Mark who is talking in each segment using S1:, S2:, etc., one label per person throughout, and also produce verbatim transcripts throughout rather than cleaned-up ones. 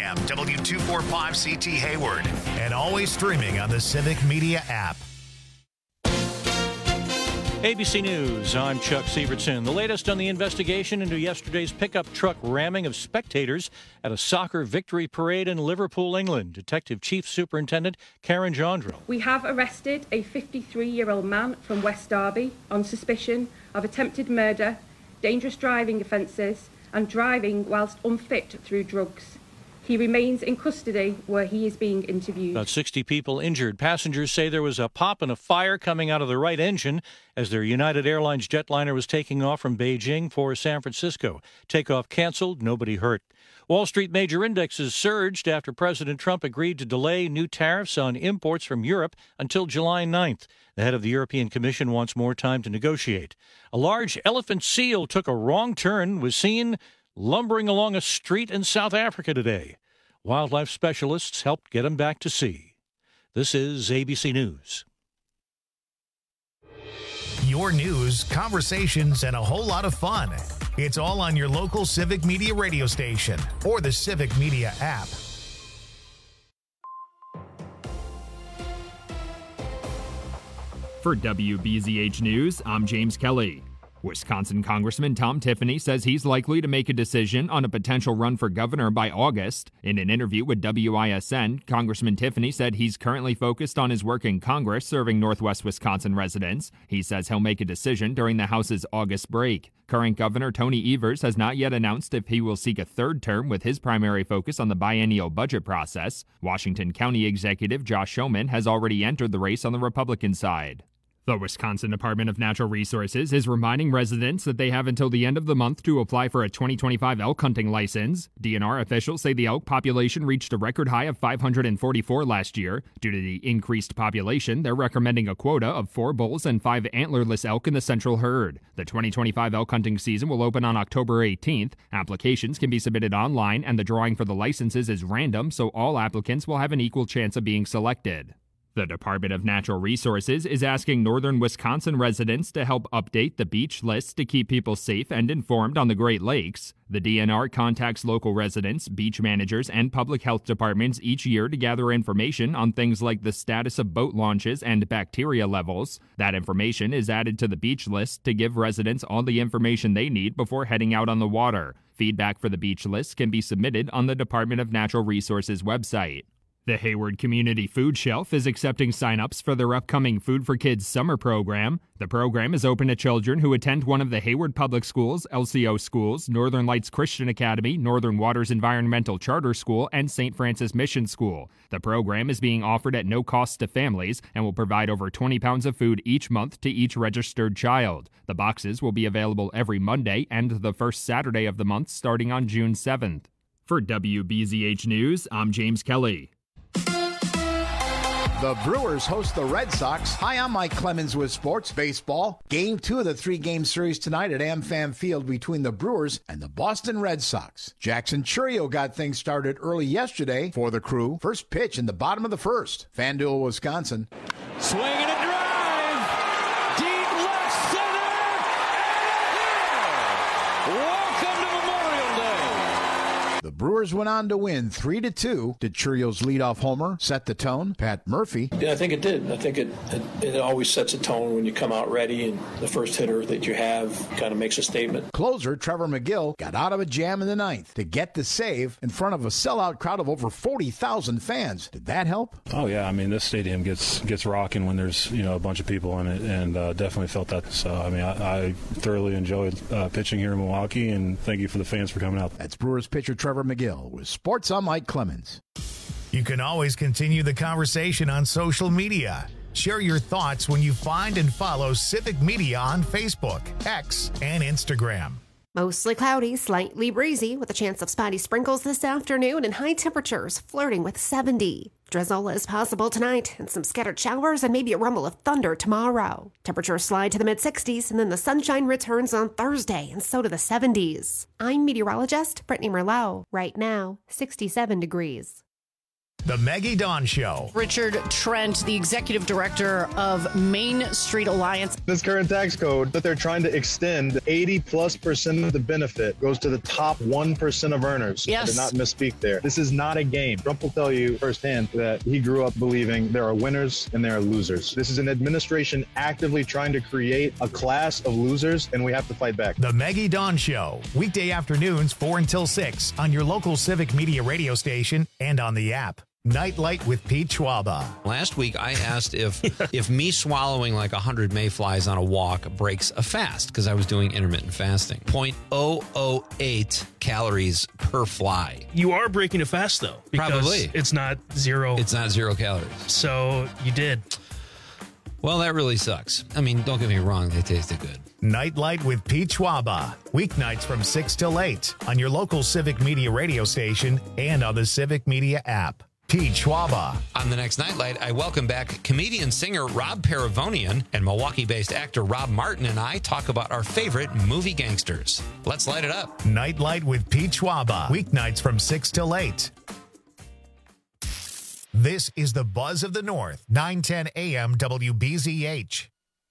S1: a.m. W two forty-five C T Hayward. And always streaming on the Civic Media app.
S2: A B C News, I'm Chuck Sievertson. The latest on the investigation into yesterday's pickup truck ramming of spectators at a soccer victory parade in Liverpool, England. Detective Chief Superintendent Karen Jondro.
S3: We have arrested a fifty-three-year-old man from West Derby on suspicion of attempted murder, dangerous driving offences and driving whilst unfit through drugs. He remains in custody where he is being interviewed.
S2: About sixty people injured. Passengers say there was a pop and a fire coming out of the right engine as their United Airlines jetliner was taking off from Beijing for San Francisco. Takeoff canceled, nobody hurt. Wall Street major indexes surged after President Trump agreed to delay new tariffs on imports from Europe until July ninth. The head of the European Commission wants more time to negotiate. A large elephant seal took a wrong turn, was seen lumbering along a street in South Africa today. Wildlife specialists helped get him back to sea. This is A B C News.
S1: Your news, conversations, and a whole lot of fun. It's all on your local Civic Media radio station or the Civic Media app.
S4: For W B Z H News, I'm James Kelly. Wisconsin Congressman Tom Tiffany says he's likely to make a decision on a potential run for governor by August. In an interview with W I S N, Congressman Tiffany said he's currently focused on his work in Congress serving Northwest Wisconsin residents. He says he'll make a decision during the House's August break. Current Governor Tony Evers has not yet announced if he will seek a third term, with his primary focus on the biennial budget process. Washington County Executive Josh Showman has already entered the race on the Republican side. The Wisconsin Department of Natural Resources is reminding residents that they have until the end of the month to apply for a twenty twenty-five elk hunting license. D N R officials say the elk population reached a record high of five hundred forty-four last year. Due to the increased population, they're recommending a quota of four bulls and five antlerless elk in the central herd. The twenty twenty-five elk hunting season will open on October eighteenth. Applications can be submitted online, and the drawing for the licenses is random, so all applicants will have an equal chance of being selected. The Department of Natural Resources is asking northern Wisconsin residents to help update the beach list to keep people safe and informed on the Great Lakes. The D N R contacts local residents, beach managers, and public health departments each year to gather information on things like the status of boat launches and bacteria levels. That information is added to the beach list to give residents all the information they need before heading out on the water. Feedback for the beach list can be submitted on the Department of Natural Resources website. The Hayward Community Food Shelf is accepting sign-ups for their upcoming Food for Kids summer program. The program is open to children who attend one of the Hayward Public Schools, L C O schools, Northern Lights Christian Academy, Northern Waters Environmental Charter School, and Saint Francis Mission School. The program is being offered at no cost to families and will provide over twenty pounds of food each month to each registered child. The boxes will be available every Monday and the first Saturday of the month starting on June seventh. For W B Z H News, I'm James Kelly.
S5: The Brewers host the Red Sox. Hi, I'm Mike Clemens with Sports Baseball. Game two of the three-game series tonight at AmFam Field between the Brewers and the Boston Red Sox. Jackson Chourio got things started early yesterday for the Crew. First pitch in the bottom of the first. FanDuel, Wisconsin.
S6: Swing and a drive. Deep left center. And welcome to Memorial Day.
S5: The Brewers went on to win three to two. Did Chourio's leadoff homer set the tone? Pat Murphy.
S7: Yeah, I think it did. I think it, it it always sets a tone when you come out ready, and the first hitter that you have kind of makes a statement.
S5: Closer Trevor McGill got out of a jam in the ninth to get the save in front of a sellout crowd of over forty thousand fans. Did that help?
S8: Oh, yeah. I mean, this stadium gets gets rocking when there's, you know, a bunch of people in it, and uh, definitely felt that. So, I mean, I, I thoroughly enjoyed uh, pitching here in Milwaukee, and thank you for the fans for coming out.
S5: That's Brewers pitcher Trevor McGill with Sports. I'm Mike Clemens.
S1: You can always continue the conversation on social media. Share your thoughts when you find and follow Civic Media on Facebook, X, and Instagram.
S9: Mostly cloudy, slightly breezy, with a chance of spotty sprinkles this afternoon and high temperatures flirting with seventy. Drizzle is possible tonight, and some scattered showers and maybe a rumble of thunder tomorrow. Temperatures slide to the mid-sixties, and then the sunshine returns on Thursday, and so to the seventies. I'm meteorologist Brittany Merlot. Right now, sixty-seven degrees.
S1: The Maggie Dawn Show.
S10: Richard Trent, the executive director of Main Street Alliance.
S11: This current tax code that they're trying to extend, eighty plus percent of the benefit goes to the top one percent of earners.
S10: Yes.
S11: I did not misspeak there. This is not a game. Trump will tell you firsthand that he grew up believing there are winners and there are losers. This is an administration actively trying to create a class of losers, and we have to fight back.
S1: The Maggie Dawn Show. Weekday afternoons, four until six on your local Civic Media radio station and on the app. Nightlight with Pete Schwaba.
S12: Last week, I asked if if me swallowing like one hundred mayflies on a walk breaks a fast, because I was doing intermittent fasting. zero point zero zero eight calories per fly.
S13: You are breaking a fast, though. Because
S12: Probably.
S13: It's not zero.
S12: It's not zero calories.
S13: So you did.
S12: Well, that really sucks. I mean, don't get me wrong. They tasted good.
S1: Nightlight with Pete Schwaba. Weeknights from six till eight on your local Civic Media radio station and on the Civic Media app. Pete Schwaba.
S12: On the next Nightlight, I welcome back comedian singer Rob Paravonian, and Milwaukee-based actor Rob Martin and I talk about our favorite movie gangsters. Let's light it up.
S1: Nightlight with Pete Schwaba. Weeknights from six till eight. This is the Buzz of the North, nine ten A M W B Z H.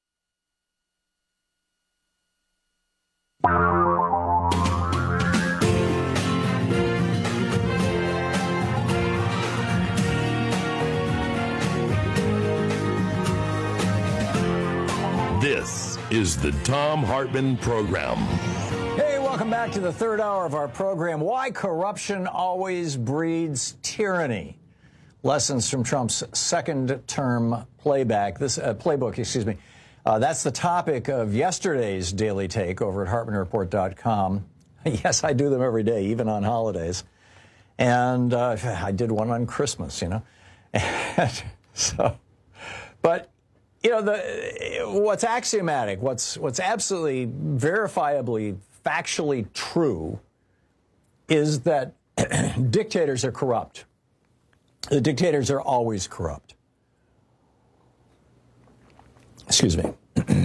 S14: This is the Thom Hartmann Program.
S15: Hey, welcome back to the third hour of our program. Why corruption always breeds tyranny. Lessons from Trump's second-term playback. This uh, playbook, excuse me. Uh, that's the topic of yesterday's Daily Take over at Hartmann Report dot com. Yes, I do them every day, even on holidays. And uh, I did one on Christmas, you know. so, but. You know, the, what's axiomatic, what's, what's absolutely verifiably, factually true is that dictators are corrupt. The dictators are always corrupt. Excuse me.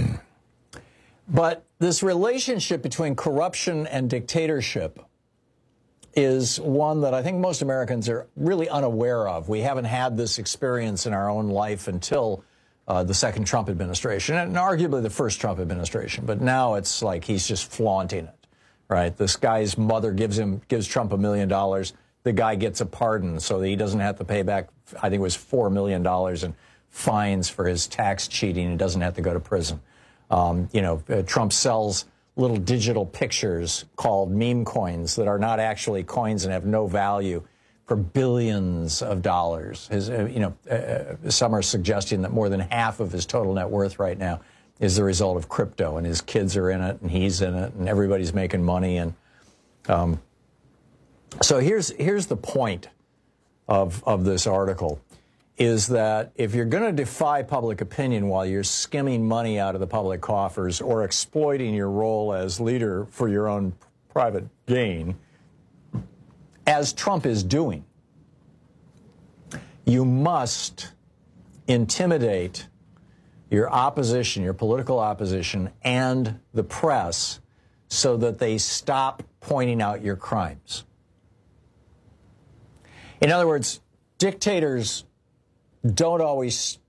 S15: But this relationship between corruption and dictatorship is one that I think most Americans are really unaware of. We haven't had this experience in our own life until Uh, the second Trump administration, and arguably the first Trump administration. But now it's like he's just flaunting it, right? This guy's mother gives him gives Trump a million dollars. The guy gets a pardon so that he doesn't have to pay back, I think it was four million dollars in fines for his tax cheating. He doesn't have to go to prison. Um, you know, uh, Trump sells little digital pictures called meme coins that are not actually coins and have no value for billions of dollars. His, uh, you know, uh, some are suggesting that more than half of his total net worth right now is the result of crypto, and his kids are in it, and he's in it, and everybody's making money. And um, so here's here's the point of of this article, is that if you're going to defy public opinion while you're skimming money out of the public coffers or exploiting your role as leader for your own private gain, as Trump is doing, you must intimidate your opposition, your political opposition, and the press so that they stop pointing out your crimes. In other words, dictators don't always...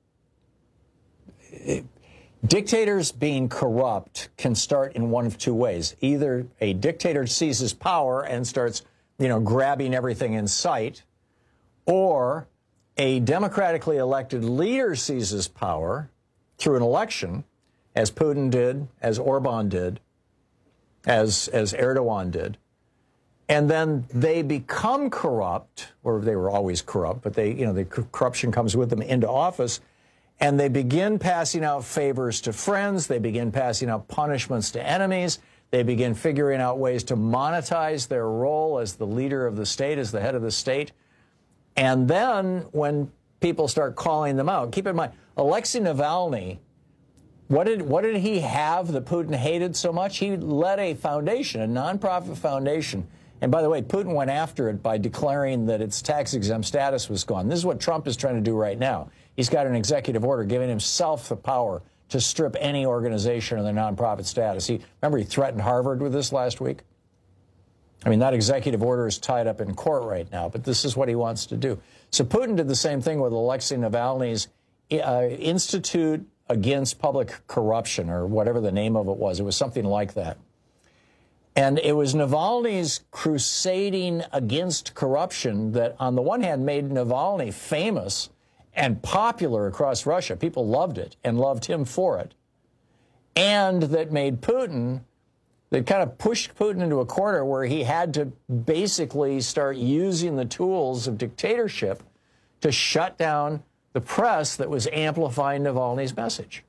S15: Dictators being corrupt can start in one of two ways. Either a dictator seizes power and starts you know, grabbing everything in sight, or a democratically elected leader seizes power through an election, as Putin did, as Orban did, as, as Erdogan did, and then they become corrupt, or they were always corrupt, but they, you know, the corruption comes with them into office, and they begin passing out favors to friends, they begin passing out punishments to enemies, they begin figuring out ways to monetize their role as the leader of the state, as the head of the state. And then when people start calling them out, keep in mind, Alexei Navalny, what did, what did he have that Putin hated so much? He led a foundation, a nonprofit foundation. And by the way, Putin went after it by declaring that its tax-exempt status was gone. This is what Trump is trying to do right now. He's got an executive order giving himself the power to strip any organization of their nonprofit status. He, remember, he threatened Harvard with this last week? I mean, that executive order is tied up in court right now, but this is what he wants to do. So Putin did the same thing with Alexei Navalny's uh, Institute Against Public Corruption, or whatever the name of it was. It was something like that. And it was Navalny's crusading against corruption that, on the one hand, made Navalny famous and popular across Russia. People loved it and loved him for it. And that made Putin, that kind of pushed Putin into a corner where he had to basically start using the tools of dictatorship to shut down the press that was amplifying Navalny's message.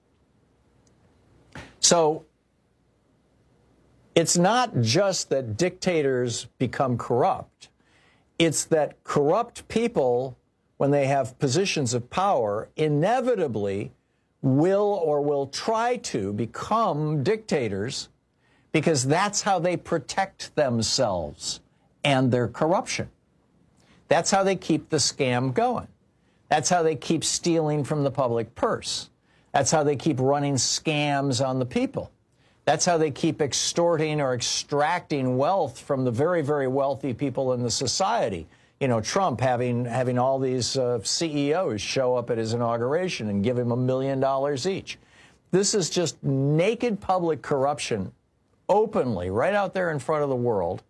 S15: So it's not just that dictators become corrupt. It's that corrupt people, when they have positions of power, inevitably will or will try to become dictators, because that's how they protect themselves and their corruption. That's how they keep the scam going. That's how they keep stealing from the public purse. That's how they keep running scams on the people. That's how they keep extorting or extracting wealth from the very, very wealthy people in the society. You know, Trump having having all these uh, C E Os show up at his inauguration and give him a million dollars each. This is just naked public corruption, openly, right out there in front of the world.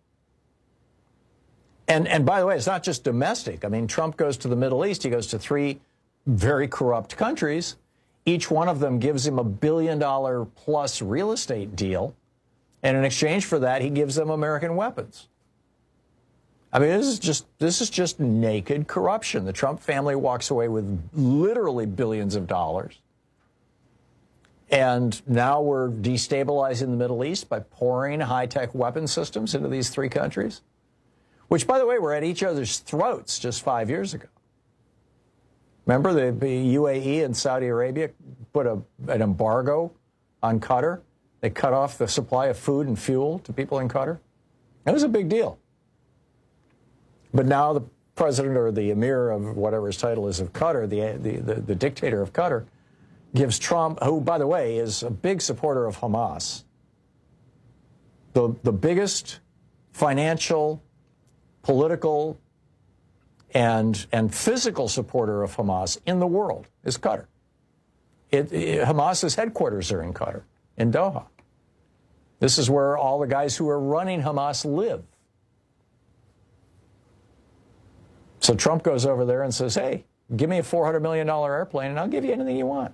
S15: And, and by the way, it's not just domestic. I mean, Trump goes to the Middle East. He goes to three very corrupt countries. Each one of them gives him a billion dollar plus real estate deal. And in exchange for that, he gives them American weapons. I mean, this is just this is just naked corruption. The Trump family walks away with literally billions of dollars. And now we're destabilizing the Middle East by pouring high-tech weapon systems into these three countries, which, by the way, were at each other's throats just five years ago. Remember, the, the U A E and Saudi Arabia put a, an embargo on Qatar? They cut off the supply of food and fuel to people in Qatar. That was a big deal. But now the president, or the emir of whatever his title is of Qatar, the, the, the, the dictator of Qatar, gives Trump, who, by the way, is a big supporter of Hamas, the, the biggest financial, political, and, and physical supporter of Hamas in the world is Qatar. It, it, Hamas's headquarters are in Qatar, in Doha. This is where all the guys who are running Hamas live. So Trump goes over there and says, hey, give me a four hundred million dollar airplane and I'll give you anything you want.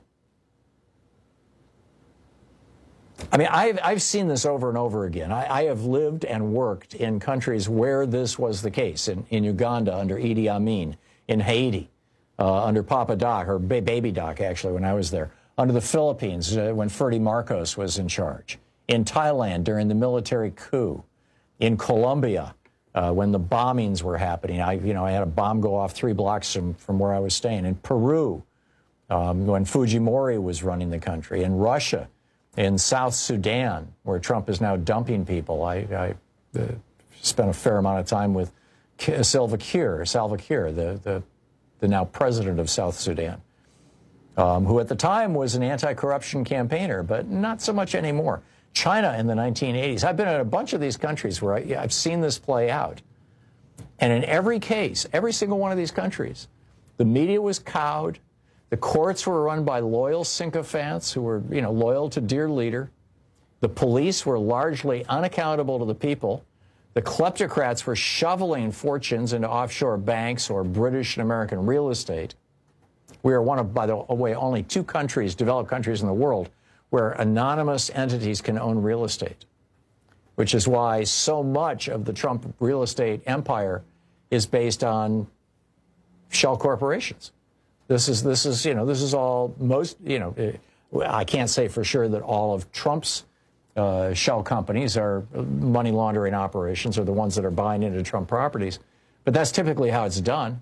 S15: I mean, I've, I've seen this over and over again. I, I have lived and worked in countries where this was the case. In, in Uganda under Idi Amin, in Haiti uh, under Papa Doc, or ba Baby Doc, actually, when I was there, under the Philippines uh, when Ferdy Marcos was in charge, in Thailand during the military coup, in Colombia uh, when the bombings were happening. I, you know, I had a bomb go off three blocks from, from where I was staying. In Peru, um, when Fujimori was running the country. In Russia, in South Sudan, where Trump is now dumping people. I, I uh, spent a fair amount of time with K Salva Kiir, Salva Kiir, the, the, the now president of South Sudan, um, who at the time was an anti-corruption campaigner, but not so much anymore. China in the nineteen eighties. I've been in a bunch of these countries where I, I've seen this play out. And in every case, every single one of these countries, the media was cowed. The courts were run by loyal sycophants who were, you know, loyal to dear leader. The police were largely unaccountable to the people. The kleptocrats were shoveling fortunes into offshore banks or British and American real estate. We are one of, by the way, only two countries, developed countries in the world, where anonymous entities can own real estate, which is why so much of the Trump real estate empire is based on shell corporations. This is, this is, you know, this is all most, you know, I can't say for sure that all of Trump's uh, shell companies are money laundering operations or the ones that are buying into Trump properties, but that's typically how it's done.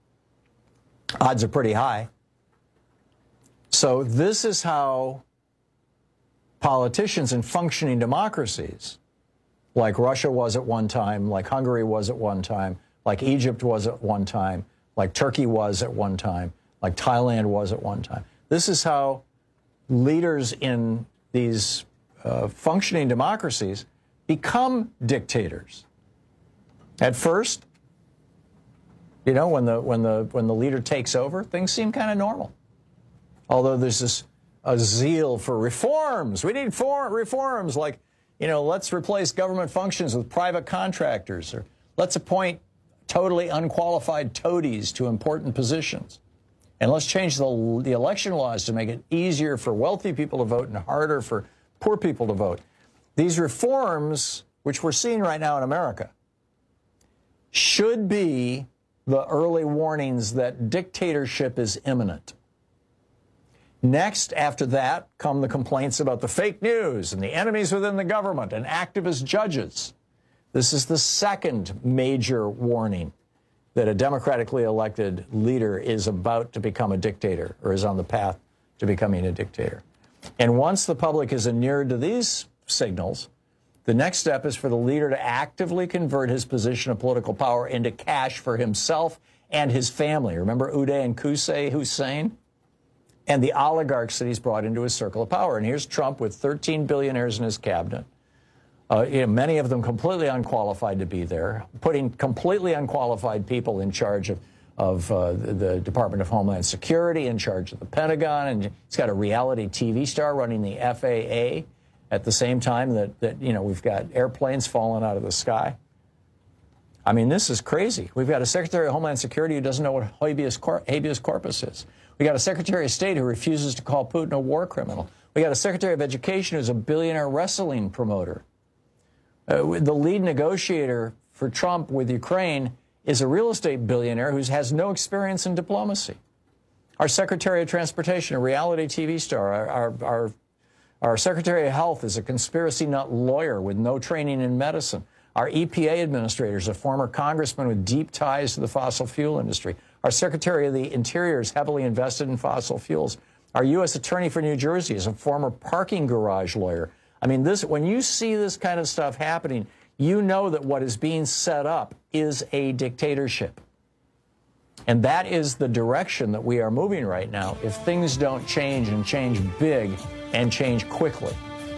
S15: Odds are pretty high. So this is how politicians in functioning democracies, like Russia was at one time, like Hungary was at one time, like Egypt was at one time, like Turkey was at one time, like Thailand was at one time. This is how leaders in these uh, functioning democracies become dictators. At first, you know, when the when the when the leader takes over, things seem kind of normal. Although there's this a zeal for reforms. We need for reforms like, you know, let's replace government functions with private contractors, or let's appoint totally unqualified toadies to important positions. And let's change the, the election laws to make it easier for wealthy people to vote and harder for poor people to vote. These reforms, which we're seeing right now in America, should be the early warnings that dictatorship is imminent. Next, after that, come the complaints about the fake news and the enemies within the government and activist judges. This is the second major warning that a democratically elected leader is about to become a dictator or is on the path to becoming a dictator. And once the public is inured to these signals, the next step is for the leader to actively convert his position of political power into cash for himself and his family. Remember Uday and Qusay Hussein? And the oligarchs that he's brought into his circle of power. And here's Trump with thirteen billionaires in his cabinet, uh, you know, many of them completely unqualified to be there, putting completely unqualified people in charge of, of uh, the, the Department of Homeland Security, in charge of the Pentagon, and he's got a reality T V star running the F A A at the same time that, that you know, we've got airplanes falling out of the sky. I mean, this is crazy. We've got a Secretary of Homeland Security who doesn't know what habeas, cor habeas corpus is. We got a Secretary of State who refuses to call Putin a war criminal. We got a Secretary of Education who's a billionaire wrestling promoter. Uh, the lead negotiator for Trump with Ukraine is a real estate billionaire who has no experience in diplomacy. Our Secretary of Transportation, a reality T V star. Our, our, our, our Secretary of Health is a conspiracy nut lawyer with no training in medicine. Our E P A administrator is a former congressman with deep ties to the fossil fuel industry. Our Secretary of the Interior is heavily invested in fossil fuels. Our U S Attorney for New Jersey is a former parking garage lawyer. I mean, this, when you see this kind of stuff happening, you know that what is being set up is a dictatorship. And that is the direction that we are moving right now if things don't change and change big and change quickly.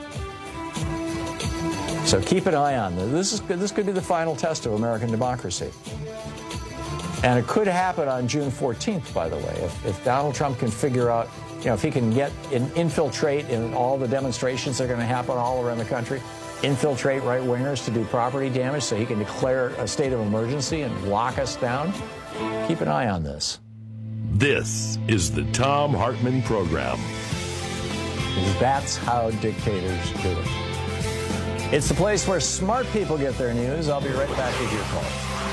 S15: So keep an eye on this. This, is, this could be the final test of American democracy. And it could happen on June fourteenth, by the way, if, if Donald Trump can figure out, you know, if he can get in, infiltrate in all the demonstrations that are going to happen all around the country, infiltrate right-wingers to do property damage so he can declare a state of emergency and lock us down. Keep an eye on this.
S14: This is the Thom Hartmann Program.
S15: That's how dictators do it. It's the place where smart people get their news. I'll be right back with your call.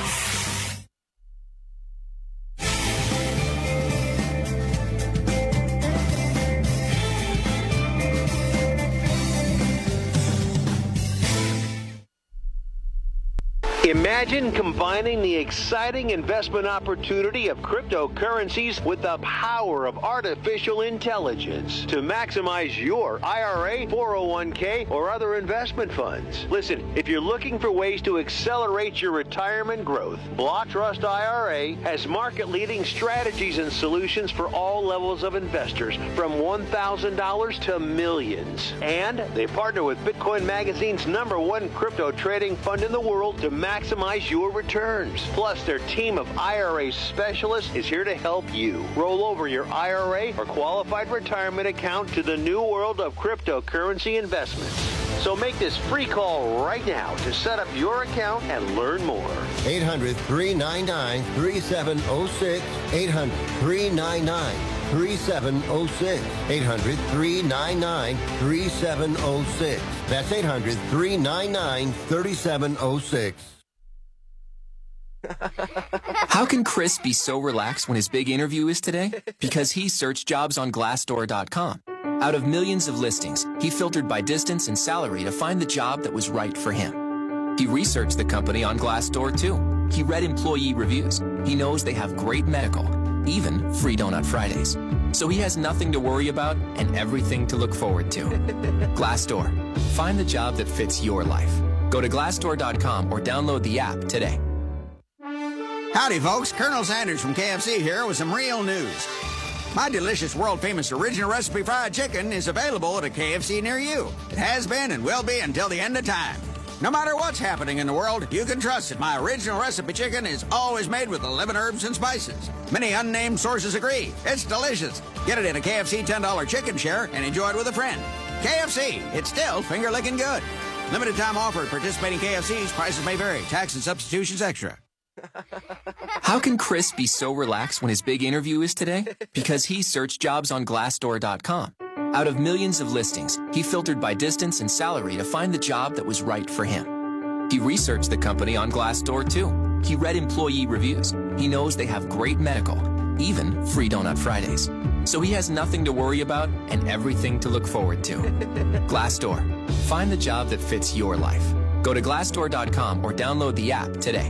S16: Imagine combining the exciting investment opportunity of cryptocurrencies with the power of artificial intelligence to maximize your I R A, four oh one K, or other investment funds. Listen, if you're looking for ways to accelerate your retirement growth, Block Trust I R A has market-leading strategies and solutions for all levels of investors, from one thousand dollars to millions. And they partner with Bitcoin Magazine's number one crypto trading fund in the world to maximize your returns. Plus, their team of I R A specialists is here to help you roll over your I R A or qualified retirement account to the new world of cryptocurrency investments. So make this free call right now to set up your account and learn more.
S17: eight hundred, three nine nine, three seven zero six. eight hundred, three nine nine, three seven zero six. eight hundred, three nine nine, three seven zero six. That's eight hundred, three nine nine, three seven zero six.
S18: How can Chris be so relaxed when his big interview is today? Because he searched jobs on Glassdoor dot com. Out of millions of listings, he filtered by distance and salary to find the job that was right for him. He researched the company on Glassdoor too. He read employee reviews. He knows they have great medical, even free Donut Fridays. So he has nothing to worry about and everything to look forward to. Glassdoor. Find the job that fits your life. Go to Glassdoor dot com or download the app today.
S19: Howdy, folks. Colonel Sanders from K F C here with some real news. My delicious, world-famous original recipe fried chicken is available at a K F C near you. It has been and will be until the end of time. No matter what's happening in the world, you can trust that my original recipe chicken is always made with eleven herbs and spices. Many unnamed sources agree. It's delicious. Get it in a K F C ten dollar chicken share and enjoy it with a friend. K F C, it's still finger-licking good. Limited time offer at participating K F Cs. Prices may vary. Tax and substitutions extra.
S18: How can Chris be so relaxed when his big interview is today? Because he searched jobs on Glassdoor dot com. Out of millions of listings, he filtered by distance and salary to find the job that was right for him. He researched the company on Glassdoor too. He read employee reviews. He knows they have great medical, even free Donut Fridays. So he has nothing to worry about and everything to look forward to. Glassdoor. Find the job that fits your life. Go to Glassdoor dot com or download the app today.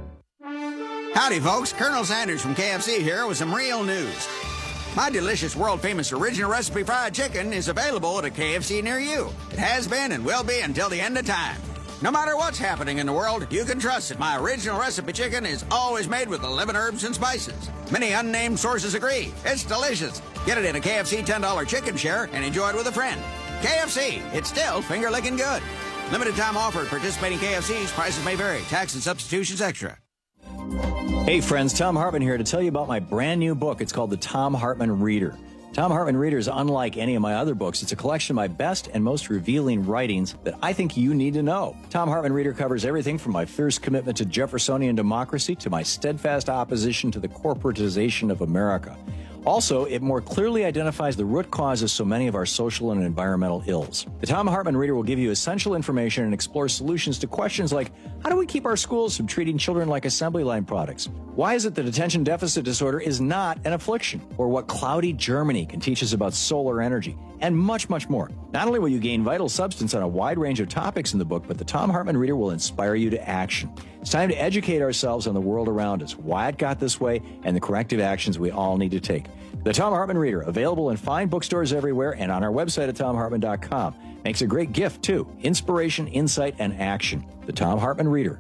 S19: Howdy, folks. Colonel Sanders from K F C here with some real news. My delicious, world-famous original recipe fried chicken is available at a K F C near you. It has been and will be until the end of time. No matter what's happening in the world, you can trust that my original recipe chicken is always made with eleven herbs and spices. Many unnamed sources agree. It's delicious. Get it in a K F C ten dollar chicken share and enjoy it with a friend. K F C, it's still finger-licking good. Limited time offer at participating K F Cs. Prices may vary. Tax and substitutions extra.
S15: Hey friends, Tom Hartman here to tell you about my brand new book. It's called The Tom Hartman Reader. Tom Hartman Reader is unlike any of my other books. It's a collection of my best and most revealing writings that I think you need to know. Tom Hartman Reader covers everything from my fierce commitment to Jeffersonian democracy to my steadfast opposition to the corporatization of America. Also, it more clearly identifies the root causes of so many of our social and environmental ills. The Tom Hartman Reader will give you essential information and explore solutions to questions like, how do we keep our schools from treating children like assembly line products? Why is it that attention deficit disorder is not an affliction? Or what cloudy Germany can teach us about solar energy? And much, much more. Not only will you gain vital substance on a wide range of topics in the book, but the Tom Hartman Reader will inspire you to action. It's time to educate ourselves on the world around us, why it got this way, and the corrective actions we all need to take. The Tom Hartman Reader, available in fine bookstores everywhere and on our website at tom hartman dot com. Makes a great gift, too. Inspiration, insight, and action. The Tom Hartman Reader.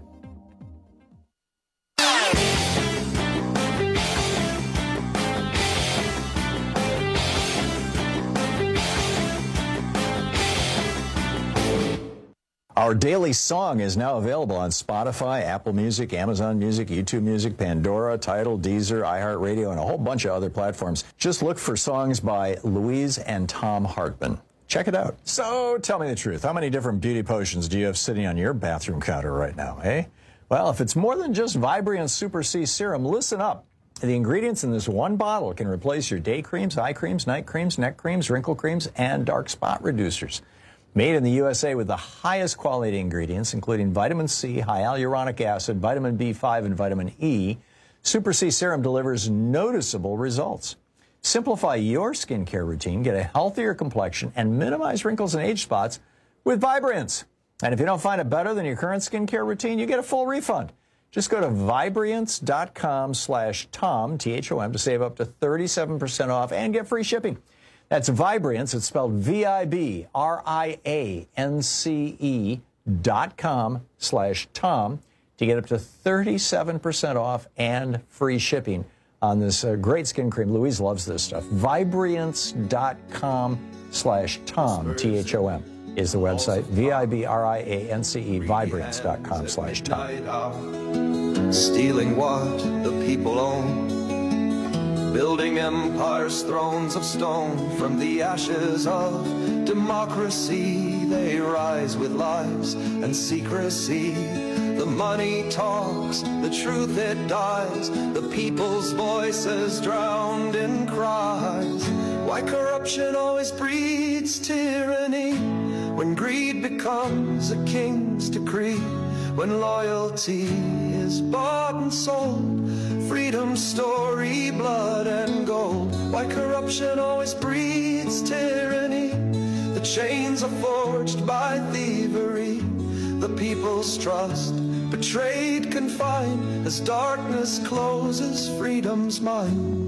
S15: Our daily song is now available on Spotify, Apple Music, Amazon Music, YouTube Music, Pandora, Tidal, Deezer, iHeartRadio, and a whole bunch of other platforms. Just look for songs by Louise and Tom Hartman. Check it out. So tell me the truth. How many different beauty potions do you have sitting on your bathroom counter right now, eh? Well, if it's more than just Vibrant Super C Serum, listen up. The ingredients in this one bottle can replace your day creams, eye creams, night creams, neck creams, wrinkle creams, and dark spot reducers. Made in the U S A with the highest quality ingredients, including vitamin C, high hyaluronic acid, vitamin B five, and vitamin E, Super C Serum delivers noticeable results. Simplify your skincare routine, get a healthier complexion, and minimize wrinkles and age spots with Vibrance. And if you don't find it better than your current skincare routine, you get a full refund. Just go to Vibrance dot com slash Tom, T H O M, to save up to thirty-seven percent off and get free shipping. That's Vibrance. It's spelled V I B R I A N C E dot com slash Tom to get up to thirty-seven percent off and free shipping on this uh, great skin cream. Louise loves this stuff. Vibrance dot com slash Tom, T H O M, is the website. V I B R I A N C E, Vibrance dot com slash Tom.
S20: Stealing what the people own. Building empires, thrones of stone. From the ashes of democracy, they rise with lies and secrecy. The money talks, the truth it dies. The people's voices drowned in cries. Why corruption always breeds tyranny? When greed becomes a king's decree. When loyalty is bought and sold. Freedom's story, blood and gold. Why corruption always breeds tyranny? The chains are forged by thievery. The people's trust betrayed, confined. As darkness closes freedom's mind.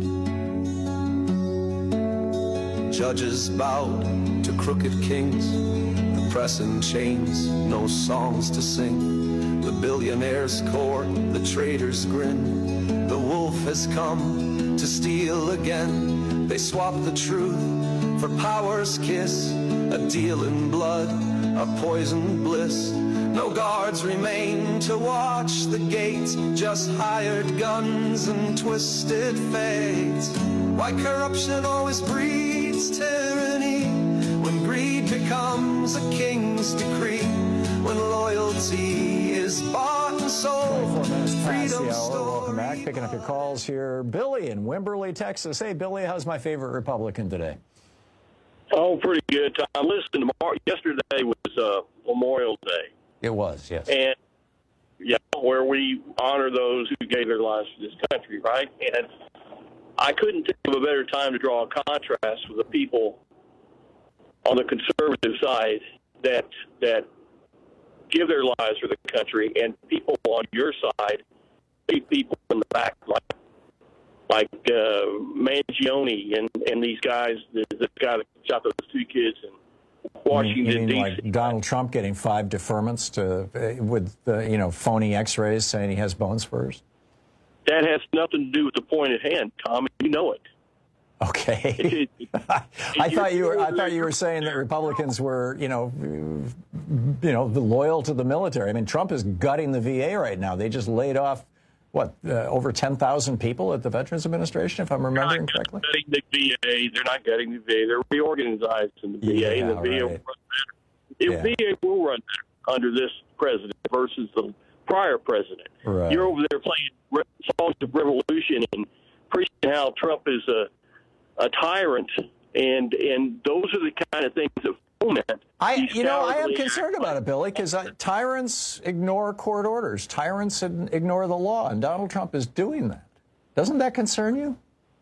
S20: Judges bowed to crooked kings. The press in chains, no songs to sing. The billionaires court, the traitors grin. The wolf has come to steal again. They swap the truth for power's kiss. A deal in blood, a poisoned bliss. No guards remain to watch the gates, just hired guns and twisted fates. Why corruption always breeds tyranny, when greed becomes a king's decree, when loyalty is bought and sold. Freedom story.
S15: Welcome back. Picking up your calls here. Billy in Wimberley, Texas. Hey, Billy, how's my favorite Republican today?
S21: Oh, pretty good, Tom. Listen, tomorrow, yesterday was uh, Memorial Day.
S15: It was, yes.
S21: And, yeah, where we honor those who gave their lives for this country, right? And I couldn't think of a better time to draw a contrast with the people on the conservative side that that give their lives for the country, and people on your side, people in the back, like like uh, Mangione and, and these guys, the, the guy that shot those two kids in Washington,
S15: you mean, you mean
S21: D C
S15: like Donald Trump getting five deferments to uh, with the, you know, phony X-rays saying he has bone spurs?
S21: That has nothing to do with the point at hand, Tom. You know it.
S15: Okay.
S21: It, it,
S15: I thought you were. I thought you were saying that Republicans were, you know, you know, loyal to the military. I mean, Trump is gutting the V A right now. They just laid off what uh, over ten thousand people at the Veterans Administration, if I'm remembering correctly.
S21: The V A, they're not getting the V A. They're reorganizing the V A.
S15: Yeah,
S21: and the V A
S15: right.
S21: will run better. The
S15: Yeah.
S21: V A will run better under this president versus the prior president.
S15: Right.
S21: You're over there playing re- songs of revolution and preaching how Trump is a a tyrant, and and those are the kind of things that foment.
S15: I,
S21: these
S15: you know, I am
S21: cowardly
S15: concerned
S21: acts.
S15: about it, Billy, because tyrants ignore court orders. Tyrants ignore the law, and Donald Trump is doing that. Doesn't that concern you?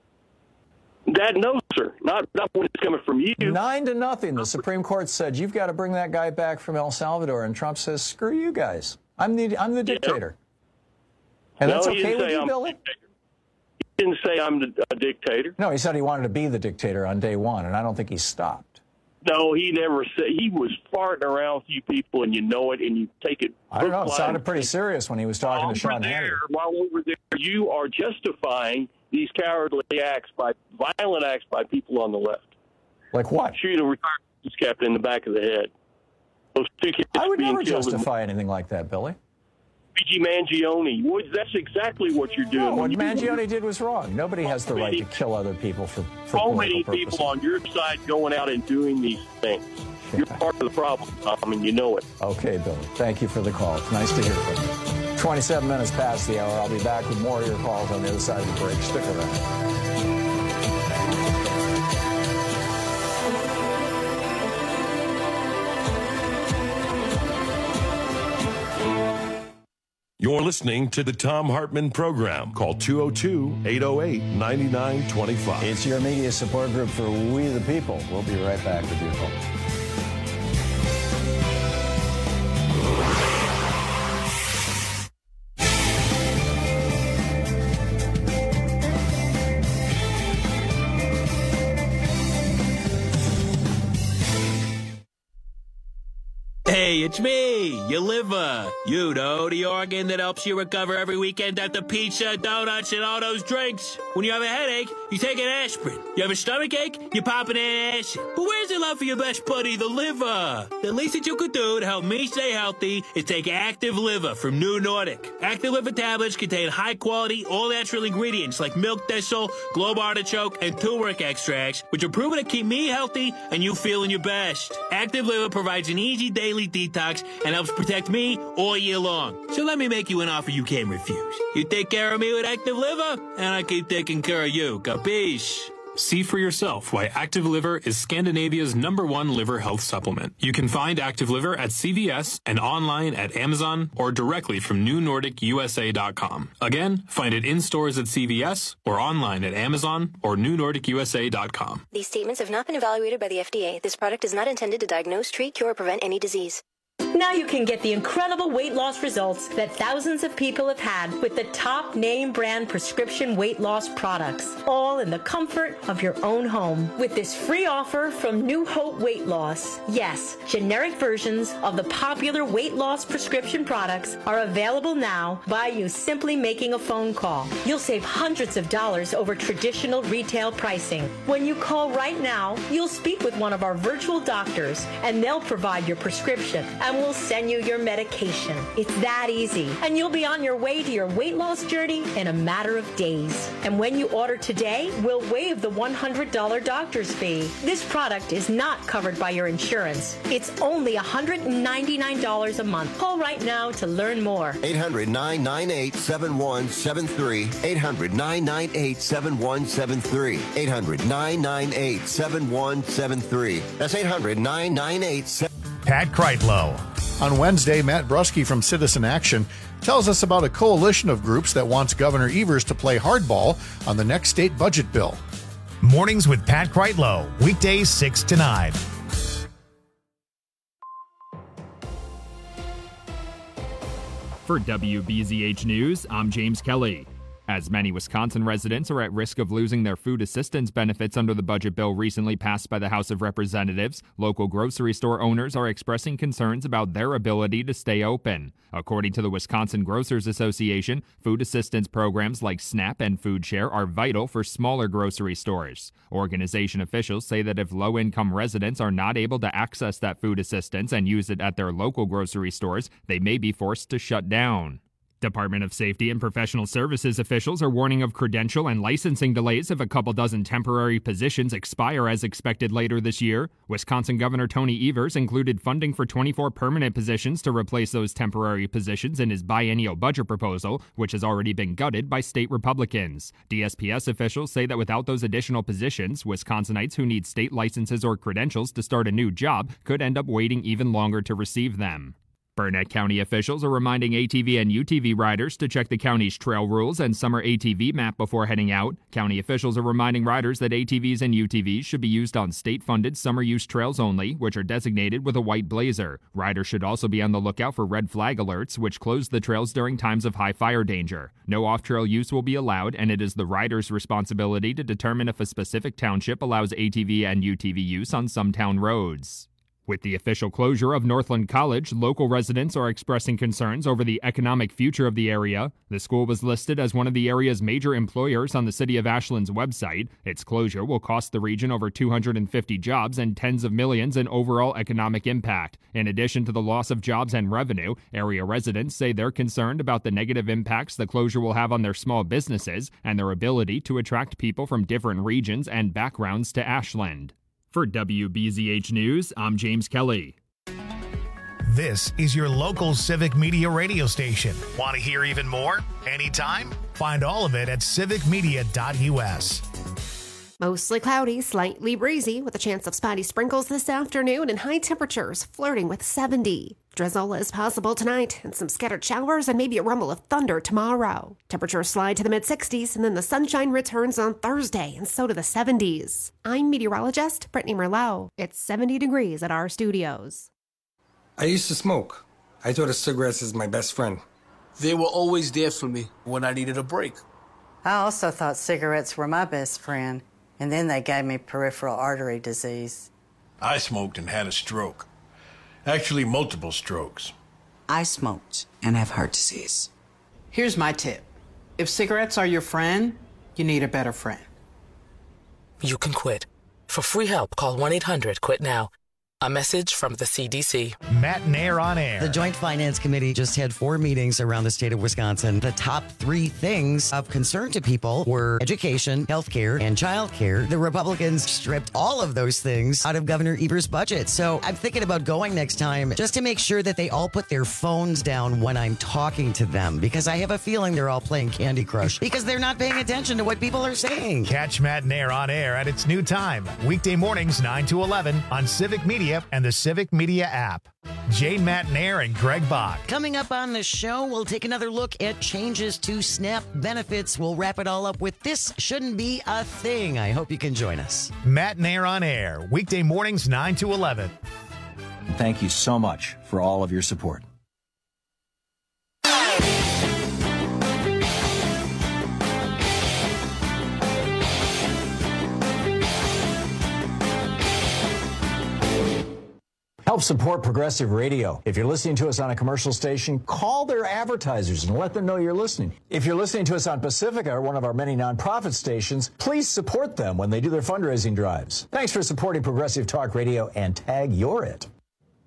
S21: That no, sir, not not when it's coming from you.
S15: Nine to nothing. The Supreme Court said you've got to bring that guy back from El Salvador, and Trump says, "Screw you guys. I'm the I'm the dictator." And
S21: No,
S15: that's
S21: he
S15: okay
S21: didn't
S15: with
S21: say
S15: you,
S21: I'm a
S15: Billy?
S21: dictator. He didn't say I'm the, a dictator.
S15: No, he said he wanted to be the dictator on day one, and I don't think he stopped.
S21: No, he never said. He was farting around with you people, and you know it, and you take it.
S15: I don't know. It
S21: hook, line,
S15: sounded pretty serious when he was talking
S21: While
S15: to
S21: we were
S15: Sean Hannity.
S21: there, while we were there, you are justifying these cowardly acts by violent acts by people on the left.
S15: Like what?
S21: Shooting a retired police captain in the back of the head. Those two kids
S15: I would
S21: being
S15: never
S21: killed in
S15: justify anything like that, Billy.
S21: Luigi Mangione. Well, that's exactly what you're doing.
S15: No, what
S21: When you-
S15: Mangione did was wrong. Nobody has the right to kill other people for, for
S21: So
S15: political
S21: many
S15: purposes.
S21: people on your side going out and doing these things. You're part of the problem, Tom, and you know it.
S15: Okay, Billy. Thank you for the call. It's nice to hear from you. twenty-seven minutes past the hour. I'll be back with more of your calls on the other side of the break. Stick around.
S14: You're listening to the Tom Hartman Program. Call two oh two, eight oh eight, nine nine two five.
S15: It's your media support group for We the People. We'll be right back with you, folks.
S22: Hey, it's me, your liver. You know, the organ that helps you recover every weekend after pizza, donuts, and all those drinks. When you have a headache, you take an aspirin. You have a stomachache, you pop an acid. But where's the love for your best buddy, the liver? The least that you could do to help me stay healthy is take Active Liver from New Nordic. Active Liver tablets contain high-quality, all-natural ingredients like milk thistle, globe artichoke, and turmeric extracts, which are proven to keep me healthy and you feeling your best. Active Liver provides an easy daily detox and helps protect me all year long. So let me make you an offer you can't refuse. You take care of me with Active Liver, and I keep taking care of you. Capiche?
S23: See for yourself why Active Liver is Scandinavia's number one liver health supplement. You can find Active Liver at C V S and online at Amazon or directly from new nordic U S A dot com. Again, find it in stores at C V S or online at Amazon or new nordic U S A dot com.
S24: These statements have not been evaluated by the F D A. This product is not intended to diagnose, treat, cure, or prevent any disease.
S25: Now you can get the incredible weight loss results that thousands of people have had with the top name brand prescription weight loss products, all in the comfort of your own home. With this free offer from New Hope Weight Loss. Yes, generic versions of the popular weight loss prescription products are available now by you simply making a phone call. You'll save hundreds of dollars over traditional retail pricing. When you call right now, you'll speak with one of our virtual doctors and they'll provide your prescription and we'll send you your medication. It's that easy. And you'll be on your way to your weight loss journey in a matter of days. And when you order today, we'll waive the one hundred dollars doctor's fee. This product is not covered by your insurance. It's only one hundred ninety-nine dollars a month. Call right now to learn more.
S17: eight hundred, nine nine eight, seven one seven three. eight hundred, nine nine eight, seven one seven three. eight hundred, nine nine eight, seven one seven three. That's eight hundred, nine nine eight, seven one seven three.
S1: Pat Kreitlow.
S2: On Wednesday, Matt Brusky from Citizen Action tells us about a coalition of groups that wants Governor Evers to play hardball on the next state budget bill.
S1: Mornings with Pat Kreitlow, weekdays six to nine.
S3: For W B Z H News, I'm James Kelly. As many Wisconsin residents are at risk of losing their food assistance benefits under the budget bill recently passed by the House of Representatives, local grocery store owners are expressing concerns about their ability to stay open. According to the Wisconsin Grocers Association, food assistance programs like SNAP and Food Share are vital for smaller grocery stores. Organization officials say that if low-income residents are not able to access that food assistance and use it at their local grocery stores, they may be forced to shut down. Department of Safety and Professional Services officials are warning of credential and licensing delays if a couple dozen temporary positions expire as expected later this year. Wisconsin Governor Tony Evers included funding for twenty-four permanent positions to replace those temporary positions in his biennial budget proposal, which has already been gutted by state Republicans. D S P S officials say that without those additional positions, Wisconsinites who need state licenses or credentials to start a new job could end up waiting even longer to receive them. Burnett County officials are reminding A T V and U T V riders to check the county's trail rules and summer A T V map before heading out. County officials are reminding riders that A T Vs and U T Vs should be used on state-funded summer use trails only, which are designated with a white blazer. Riders should also be on the lookout for red flag alerts, which close the trails during times of high fire danger. No off-trail use will be allowed, and it is the rider's responsibility to determine if a specific township allows A T V and U T V use on some town roads. With the official closure of Northland College, local residents are expressing concerns over the economic future of the area. The school was listed as one of the area's major employers on the City of Ashland's website. Its closure will cost the region over two hundred fifty jobs and tens of millions in overall economic impact. In addition to the loss of jobs and revenue, area residents say they're concerned about the negative impacts the closure will have on their small businesses and their ability to attract people from different regions and backgrounds to Ashland. For W B Z H News, I'm James Kelly.
S1: This is your local civic media radio station. Want to hear even more? Anytime? Find all of it at civic media dot U S.
S9: Mostly cloudy, slightly breezy, with a chance of spotty sprinkles this afternoon and high temperatures flirting with seventy. Drizzle is possible tonight, and some scattered showers and maybe a rumble of thunder tomorrow. Temperatures slide to the mid-sixties, and then the sunshine returns on Thursday, and so to the seventies. I'm meteorologist Brittany Merlot. It's seventy degrees at our studios.
S4: I used to smoke. I thought of cigarettes as my best friend.
S6: They were always there for me when I needed a break.
S7: I also thought cigarettes were my best friend, and then they gave me peripheral artery disease.
S26: I smoked and had a stroke. Actually, multiple strokes.
S27: I smoked and have heart disease.
S28: Here's my tip. If cigarettes are your friend, you need a better friend.
S29: You can quit. For free help, call one eight hundred quit now. A message from the C D C.
S1: Matt Nair on air.
S30: The Joint Finance Committee just had four meetings around the state of Wisconsin. The top three things of concern to people were education, healthcare, and childcare. The Republicans stripped all of those things out of Governor Evers' budget. So I'm thinking about going next time just to make sure that they all put their phones down when I'm talking to them, because I have a feeling they're all playing Candy Crush because they're not paying attention to what people are saying.
S1: Catch Matt Nair on air at its new time, weekday mornings nine to eleven on Civic Media and the Civic Media app. Jane Matt Nair and Greg Bach.
S30: Coming up on the show, we'll take another look at changes to SNAP benefits. We'll wrap it all up with This Shouldn't Be a Thing. I hope you can join us.
S1: Matt Nair on air, weekday mornings nine to eleven.
S31: Thank you so much for all of your support.
S15: Help support Progressive Radio. If you're listening to us on a commercial station, call their advertisers and let them know you're listening. If you're listening to us on Pacifica, or one of our many nonprofit stations, please support them when they do their fundraising drives. Thanks for supporting Progressive Talk Radio, and tag you're it.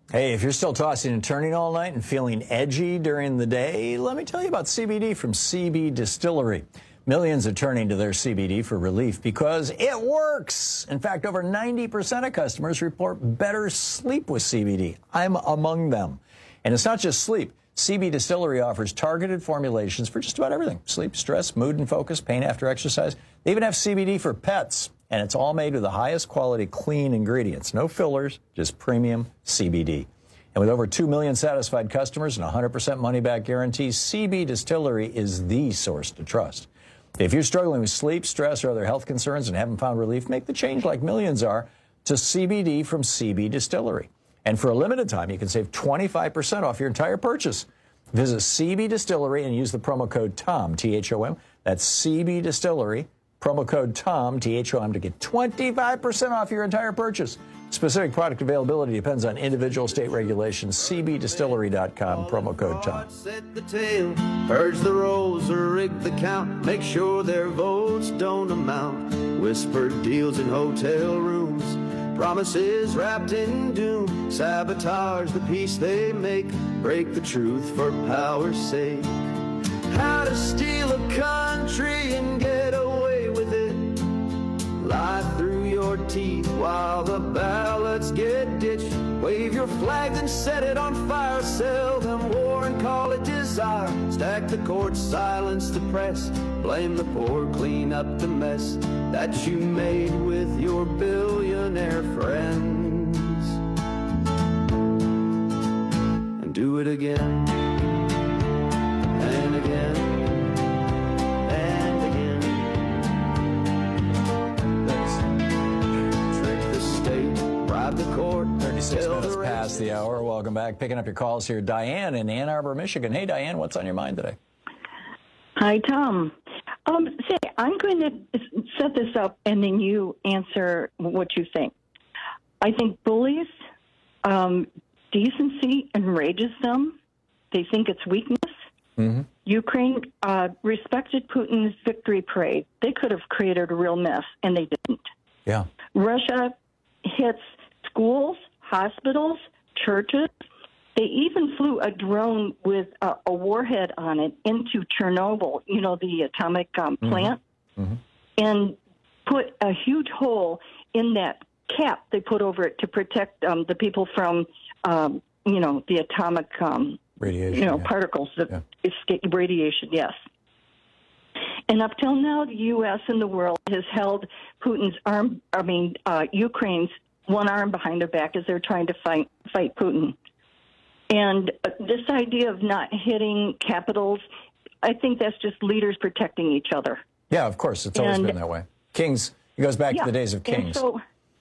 S15: Hey, if you're still tossing and turning all night and feeling edgy during the day, let me tell you about C B D from C B Distillery. Millions are turning to their C B D for relief because it works. In fact, over ninety percent of customers report better sleep with C B D. I'm among them. And it's not just sleep. C B Distillery offers targeted formulations for just about everything. Sleep, stress, mood and focus, pain after exercise. They even have C B D for pets. And it's all made with the highest quality clean ingredients. No fillers, just premium C B D. And with over two million satisfied customers and a one hundred percent money-back guarantee, C B Distillery is the source to trust. If you're struggling with sleep, stress, or other health concerns and haven't found relief, make the change like millions are to C B D from C B Distillery. And for a limited time, you can save twenty-five percent off your entire purchase. Visit C B Distillery and use the promo code TOM, T H O M. That's C B Distillery, promo code TOM, T H O M, to get twenty-five percent off your entire purchase. Specific product availability depends on individual state regulations. C B distillery dot com, promo code TOM.
S5: Set the tail, purge the rolls, or rig the count. Make sure their votes don't amount. Whispered deals in hotel rooms. Promises wrapped in doom. Sabotage the peace they make. Break the truth for power's sake. How to steal a country and get away with it. Lie through your teeth while the ballots get ditched. Wave your flag and set it on fire. Sell them war and call it desire. Stack the courts, silence the press. Blame the poor, clean up the mess that you made with your billionaire friends. And do it again and again. The court.
S15: thirty-six minutes past the hour. Welcome back. Picking up your calls here. Diane in Ann Arbor, Michigan. Hey, Diane, what's on your mind today?
S8: Hi, Tom. Um, say, I'm going to set this up, and then you answer what you think. I think bullies, um, decency enrages them. They think it's weakness.
S15: Mm-hmm.
S8: Ukraine uh, respected Putin's victory parade. They could have created a real mess, and they didn't.
S15: Yeah.
S8: Russia hits schools, hospitals, churches. They even flew a drone with a, a warhead on it into Chernobyl, you know, the atomic um, plant,
S15: mm-hmm.
S8: and put a huge hole in that cap they put over it to protect um, the people from, um, you know, the atomic um,
S15: radiation,
S8: you know,
S15: yeah.
S8: particles that
S15: yeah.
S8: escape radiation. Yes. And up till now, the U S and the world has held Putin's arm, I mean, uh, Ukraine's one arm behind their back as they're trying to fight fight Putin. And uh, this idea of not hitting capitals, I think that's just leaders protecting each other.
S15: Yeah, of course. It's always
S8: and,
S15: been that way. Kings, it goes back
S8: yeah,
S15: to the days of kings.
S8: So,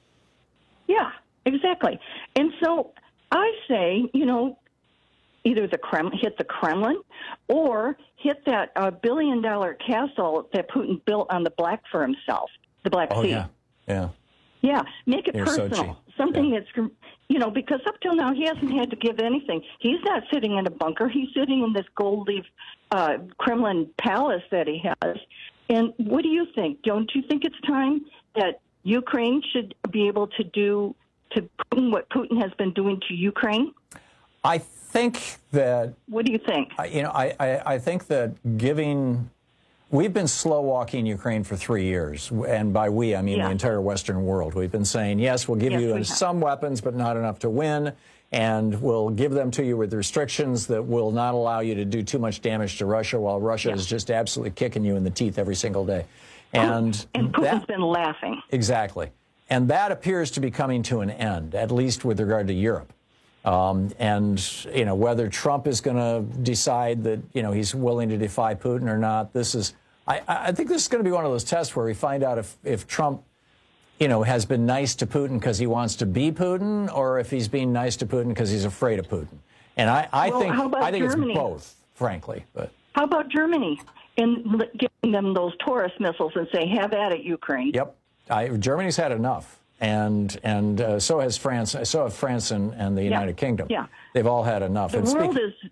S8: yeah, exactly. And so I say, you know, either the Krem- hit the Kremlin or hit that uh, billion-dollar castle that Putin built on the Black for himself, the Black
S15: oh,
S8: Sea.
S15: yeah, yeah.
S8: Yeah, make it
S15: Near
S8: personal.
S15: Sochi.
S8: Something
S15: yeah.
S8: that's, you know, because up till now he hasn't had to give anything. He's not sitting in a bunker. He's sitting in this gold leaf uh, Kremlin palace that he has. And what do you think? Don't you think it's time that Ukraine should be able to do to Putin what Putin has been doing to Ukraine?
S15: I think that...
S8: What do you think?
S15: You know, I, I, I think that giving... We've been slow-walking Ukraine for three years, and by we, I mean yeah. the entire Western world. We've been saying, yes, we'll give
S8: yes,
S15: you
S8: we
S15: some weapons, but not enough to win, and we'll give them to you with restrictions that will not allow you to do too much damage to Russia, while Russia yeah. is just absolutely kicking you in the teeth every single day. And,
S8: and Putin's
S15: that,
S8: been laughing.
S15: Exactly. And that appears to be coming to an end, at least with regard to Europe. Um, and, you know, whether Trump is going to decide that, you know, he's willing to defy Putin or not, this is, I, I think this is going to be one of those tests where we find out if, if Trump, you know, has been nice to Putin because he wants to be Putin, or if he's being nice to Putin because he's afraid of Putin. And I, I
S8: well,
S15: think, I think
S8: Germany?
S15: it's both, frankly. But
S8: how about Germany and giving them those Taurus missiles and say, have at it, Ukraine?
S15: Yep. I, Germany's had enough. And and uh, so has France. So have France and, and the United
S8: yeah.
S15: Kingdom.
S8: Yeah,
S15: they've all had enough.
S8: The
S15: and
S8: world
S15: speak-
S8: is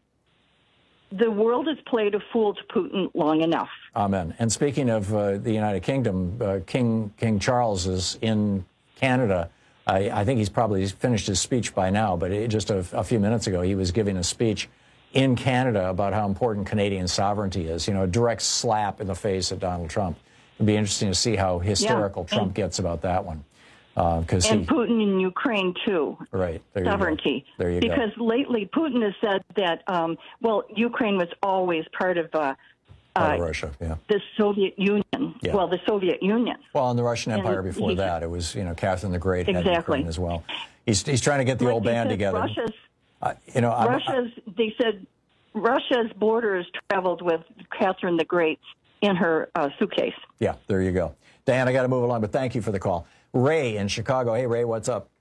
S8: the world has played a fool to Putin long enough.
S15: Amen. And speaking of uh, the United Kingdom, uh, King King Charles is in Canada I, I think he's probably finished his speech by now, but it, just a, a few minutes ago, he was giving a speech in Canada about how important Canadian sovereignty is. You know, a direct slap in the face of Donald Trump. It'd be interesting to see how hysterical yeah. Trump and, gets about that one. Uh, cause
S8: and
S15: he,
S8: Putin in Ukraine, too.
S15: Right. There
S8: sovereignty.
S15: You go. There you
S8: because
S15: go.
S8: Because lately Putin has said that, um, well, Ukraine was always part of uh,
S15: Part of
S8: uh,
S15: Russia, yeah.
S8: the Soviet Union.
S15: Yeah.
S8: Well, the Soviet Union.
S15: Well, and the Russian Empire
S8: and
S15: before
S8: he,
S15: that, it was, you know, Catherine the Great had
S8: exactly.
S15: Ukraine as well. He's he's trying to get the
S8: like
S15: old band together.
S8: Russia's,
S15: uh, you know, I'm,
S8: Russia's. I'm, they said Russia's borders traveled with Catherine the Great in her uh, suitcase.
S15: Yeah, there you go. Dan, I got to move along, but thank you for the call. Ray in Chicago. Hey, Ray, what's up?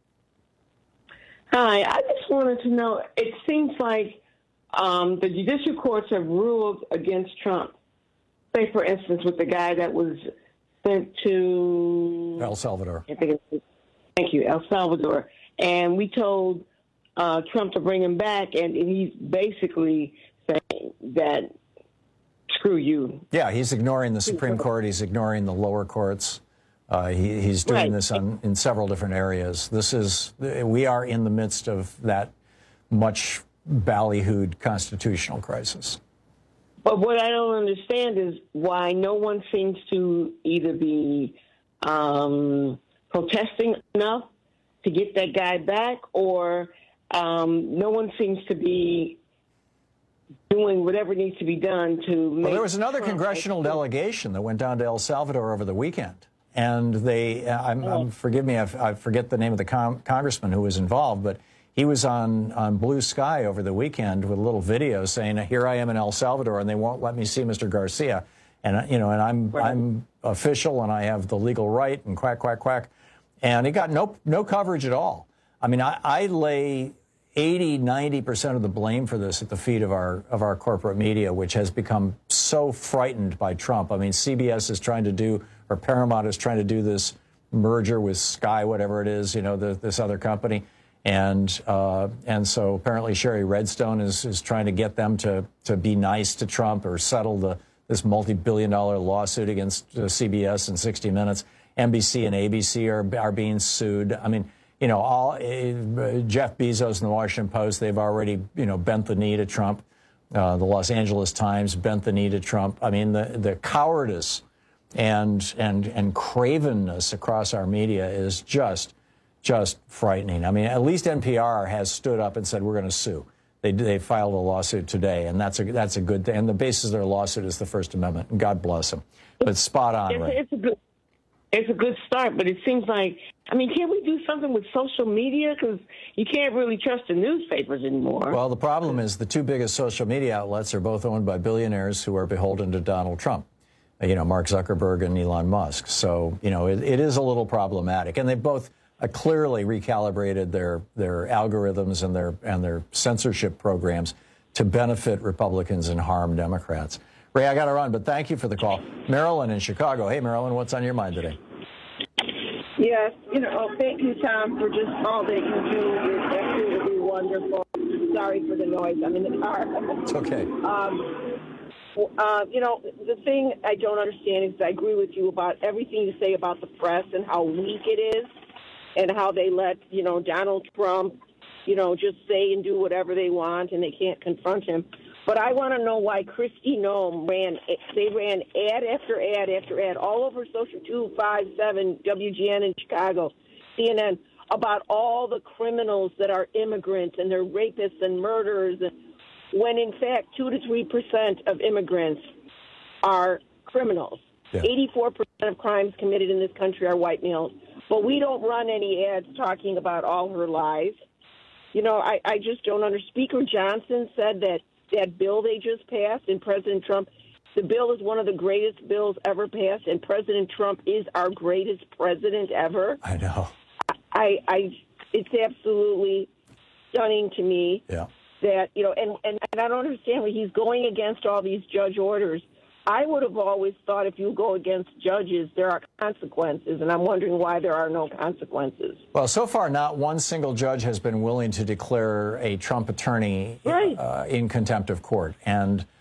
S10: Hi, I just wanted to know, it seems like um, the judicial courts have ruled against Trump. Say, for instance, with the guy that was sent to...
S15: El Salvador.
S10: I think it's, thank you, El Salvador. And we told uh, Trump to bring him back, and he's basically saying that, screw you.
S15: Yeah, he's ignoring the Supreme Court. He's ignoring the lower courts. Uh, he, he's doing
S10: right.
S15: this on, in several different areas. This is, we are in the midst of that much ballyhooed constitutional crisis.
S10: But what I don't understand is why no one seems to either be um, protesting enough to get that guy back, or um, no one seems to be doing whatever needs to be done to make...
S15: Well, there was another
S10: Trump
S15: congressional delegation that went down to El Salvador over the weekend. And they, I'm, I'm, forgive me, I, I forget the name of the con congressman who was involved, but he was on, on Blue Sky over the weekend with a little video saying, here I am in El Salvador, and they won't let me see Mister Garcia. And, you know, and I'm, right. I'm official, and I have the legal right, and quack, quack, quack. And he got no, no coverage at all. I mean, I, I lay eighty, ninety percent of the blame for this at the feet of our, of our corporate media, which has become so frightened by Trump. I mean, C B S is trying to do, or Paramount is trying to do this merger with Sky, whatever it is, you know, the, this other company. And uh, and so apparently Sherry Redstone is, is trying to get them to, to be nice to Trump or settle the, this multi-billion dollar lawsuit against uh, C B S and sixty minutes. N B C and A B C are, are being sued. I mean, you know, all uh, Jeff Bezos and the Washington Post, they've already, you know, bent the knee to Trump. Uh, the Los Angeles Times bent the knee to Trump. I mean, the, the cowardice and, and, and cravenness across our media is just... just frightening. I mean, at least N P R has stood up and said, we're going to sue. They they filed a lawsuit today, and that's a that's a good thing. And the basis of their lawsuit is the First Amendment, and God bless them. But spot on,
S10: it's,
S15: right?
S10: It's a good, it's a good start, but it seems like, I mean, can't we do something with social media? Because you can't really trust the newspapers anymore.
S15: Well, the problem is the two biggest social media outlets are both owned by billionaires who are beholden to Donald Trump. You know, Mark Zuckerberg and Elon Musk. So, you know, it, it is a little problematic. And they both... Uh, clearly recalibrated their their algorithms and their and their censorship programs to benefit Republicans and harm Democrats. Ray, I got to run, but thank you for the call. Marilyn in Chicago. Hey, Marilyn, what's on your mind today?
S11: Yes, you know, thank you, Tom, for just all that you do. It's absolutely wonderful. Sorry for the noise. I'm in the car.
S15: It's okay.
S11: Um, uh, you know, the thing I don't understand is I agree with you about everything you say about the press and how weak it is. And how they let, you know, Donald Trump, you know, just say and do whatever they want and they can't confront him. But I want to know why Kristi Noem ran, they ran ad after ad after ad all over Social two fifty-seven, W G N in Chicago, C N N, about all the criminals that are immigrants and they're rapists and murderers, when in fact two to three percent of immigrants are criminals. Yeah. eighty-four percent of crimes committed in this country are white males. But we don't run any ads talking about all her lies. You know, I, I just don't understand. Speaker Johnson said that that bill they just passed and President Trump, the bill is one of the greatest bills ever passed, and President Trump is our greatest president ever.
S15: I know.
S11: I, I it's absolutely stunning to me
S15: yeah.
S11: that, you know, and, and, and I don't understand why he's going against all these judge orders. I would have always thought if you go against judges, there are consequences, and I'm wondering why there are no consequences.
S15: Well, so far, not one single judge has been willing to declare a Trump attorney
S11: right.
S15: uh, in contempt of court. And
S11: in contempt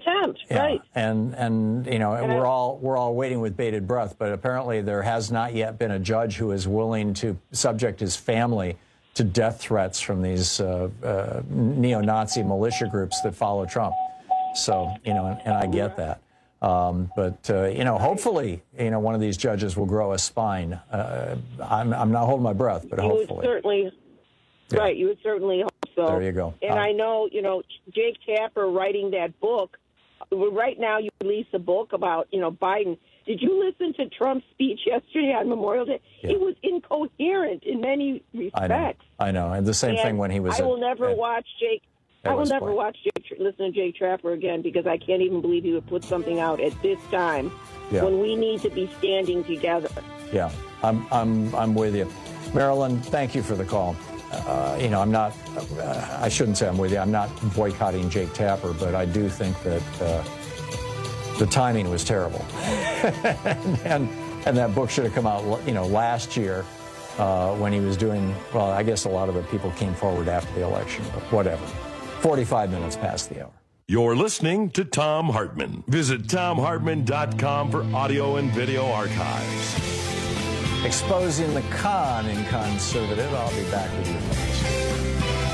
S11: contempt,
S15: Yeah.
S11: right?
S15: And and you know
S11: And
S15: we're
S11: I-
S15: all we're all waiting with bated breath, but apparently there has not yet been a judge who is willing to subject his family to death threats from these uh, uh, neo-Nazi militia groups that follow Trump. So you know, and, and I get that. Um, but uh, you know, hopefully, you know, one of these judges will grow a spine. Uh, I'm I'm not holding my breath, but
S11: you
S15: hopefully.
S11: would certainly,
S15: Yeah.
S11: right? You would certainly hope so.
S15: There you go.
S11: And
S15: Uh,
S11: I know, you know, Jake Tapper writing that book. Right now, you released a book about, you know, Biden. Did you listen to Trump's speech yesterday on Memorial Day?
S15: Yeah.
S11: It was incoherent in many respects.
S15: I know. I know. And the same
S11: And
S15: thing when he was.
S11: I will
S15: at-
S11: never
S15: at-
S11: watch Jake.
S15: at
S11: I will
S15: West
S11: never
S15: Point.
S11: watch Jake, listen to Jake Trapper again because I can't even believe he would put something out at this time
S15: Yeah.
S11: when we need to be standing together.
S15: Yeah, I'm I'm I'm with you, Marilyn. Thank you for the call. Uh, you know, I'm not. Uh, I shouldn't say I'm with you. I'm not boycotting Jake Tapper, but I do think that uh, the timing was terrible, and, and and that book should have come out, you know, last year uh, when he was doing. Well, I guess a lot of the people came forward after the election, but whatever. forty-five minutes past the hour.
S12: You're listening to Thom Hartmann. Visit tom hartmann dot com for audio and video archives.
S15: Exposing the con in conservative. I'll be back with you next.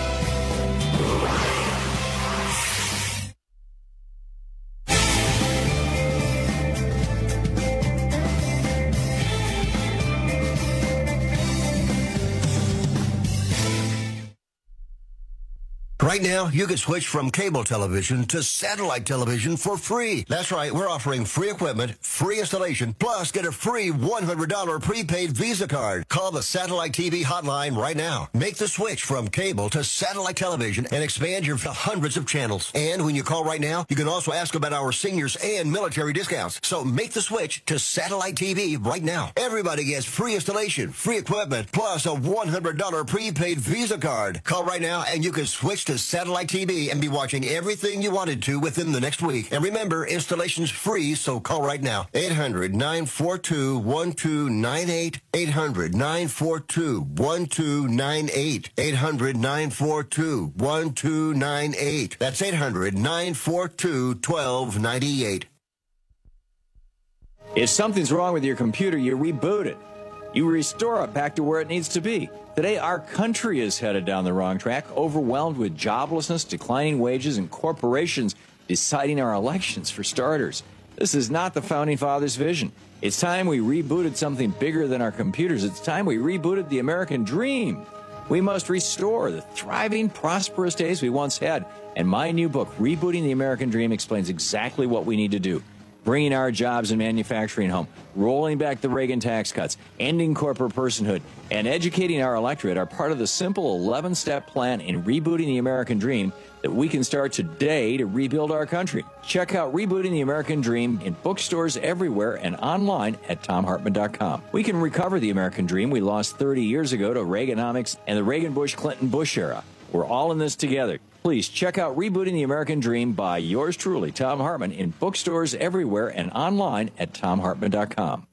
S17: Right now, you can switch from cable television to satellite television for free. That's right, we're offering free equipment, free installation, plus get a free one hundred dollars prepaid Visa card. Call the Satellite T V hotline right now. Make the switch from cable to satellite television and expand your to hundreds of channels. And when you call right now, you can also ask about our seniors and military discounts. So make the switch to satellite T V right now. Everybody gets free installation, free equipment, plus a one hundred dollars prepaid Visa card. Call right now and you can switch to satellite T V and be watching everything you wanted to within the next week. And remember, installation's free, so call right now. eight hundred, nine four two, one two nine eight. eight hundred, nine four two, one two nine eight. eight hundred, nine four two, one two nine eight. That's eight hundred, nine four two, one two nine eight.
S31: If something's wrong with your computer, you reboot it. You restore it back to where it needs to be. Today, our country is headed down the wrong track, overwhelmed with joblessness, declining wages, and corporations deciding our elections, for starters. This is not the Founding Fathers' vision. It's time we rebooted something bigger than our computers. It's time we rebooted the American dream. We must restore the thriving, prosperous days we once had. And my new book, Rebooting the American Dream, explains exactly what we need to do. Bringing our jobs and manufacturing home, rolling back the Reagan tax cuts, ending corporate personhood, and educating our electorate are part of the simple eleven-step plan in rebooting the American dream that we can start today to rebuild our country. Check out Rebooting the American Dream in bookstores everywhere and online at tom hartmann dot com. We can recover the American dream we lost thirty years ago to Reaganomics and the Reagan-Bush-Clinton-Bush era. We're all in this together. Please check out Rebooting the American Dream by yours truly, Thom Hartmann, in bookstores everywhere and online at tom hartmann dot com.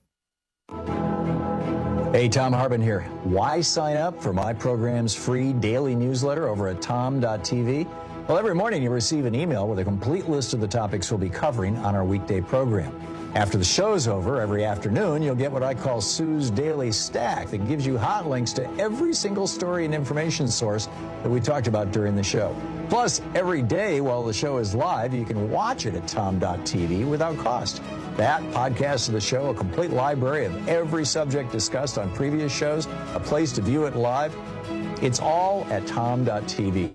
S15: Hey, Thom Hartmann here. Why sign up for my program's free daily newsletter over at tom dot t v? Well, every morning you receive an email with a complete list of the topics we'll be covering on our weekday program. After the show's over, every afternoon, you'll get what I call Sue's Daily Stack that gives you hot links to every single story and information source that we talked about during the show. Plus, every day while the show is live, you can watch it at tom dot t v without cost. That, podcast of the show, a complete library of every subject discussed on previous shows, a place to view it live, it's all at tom dot t v.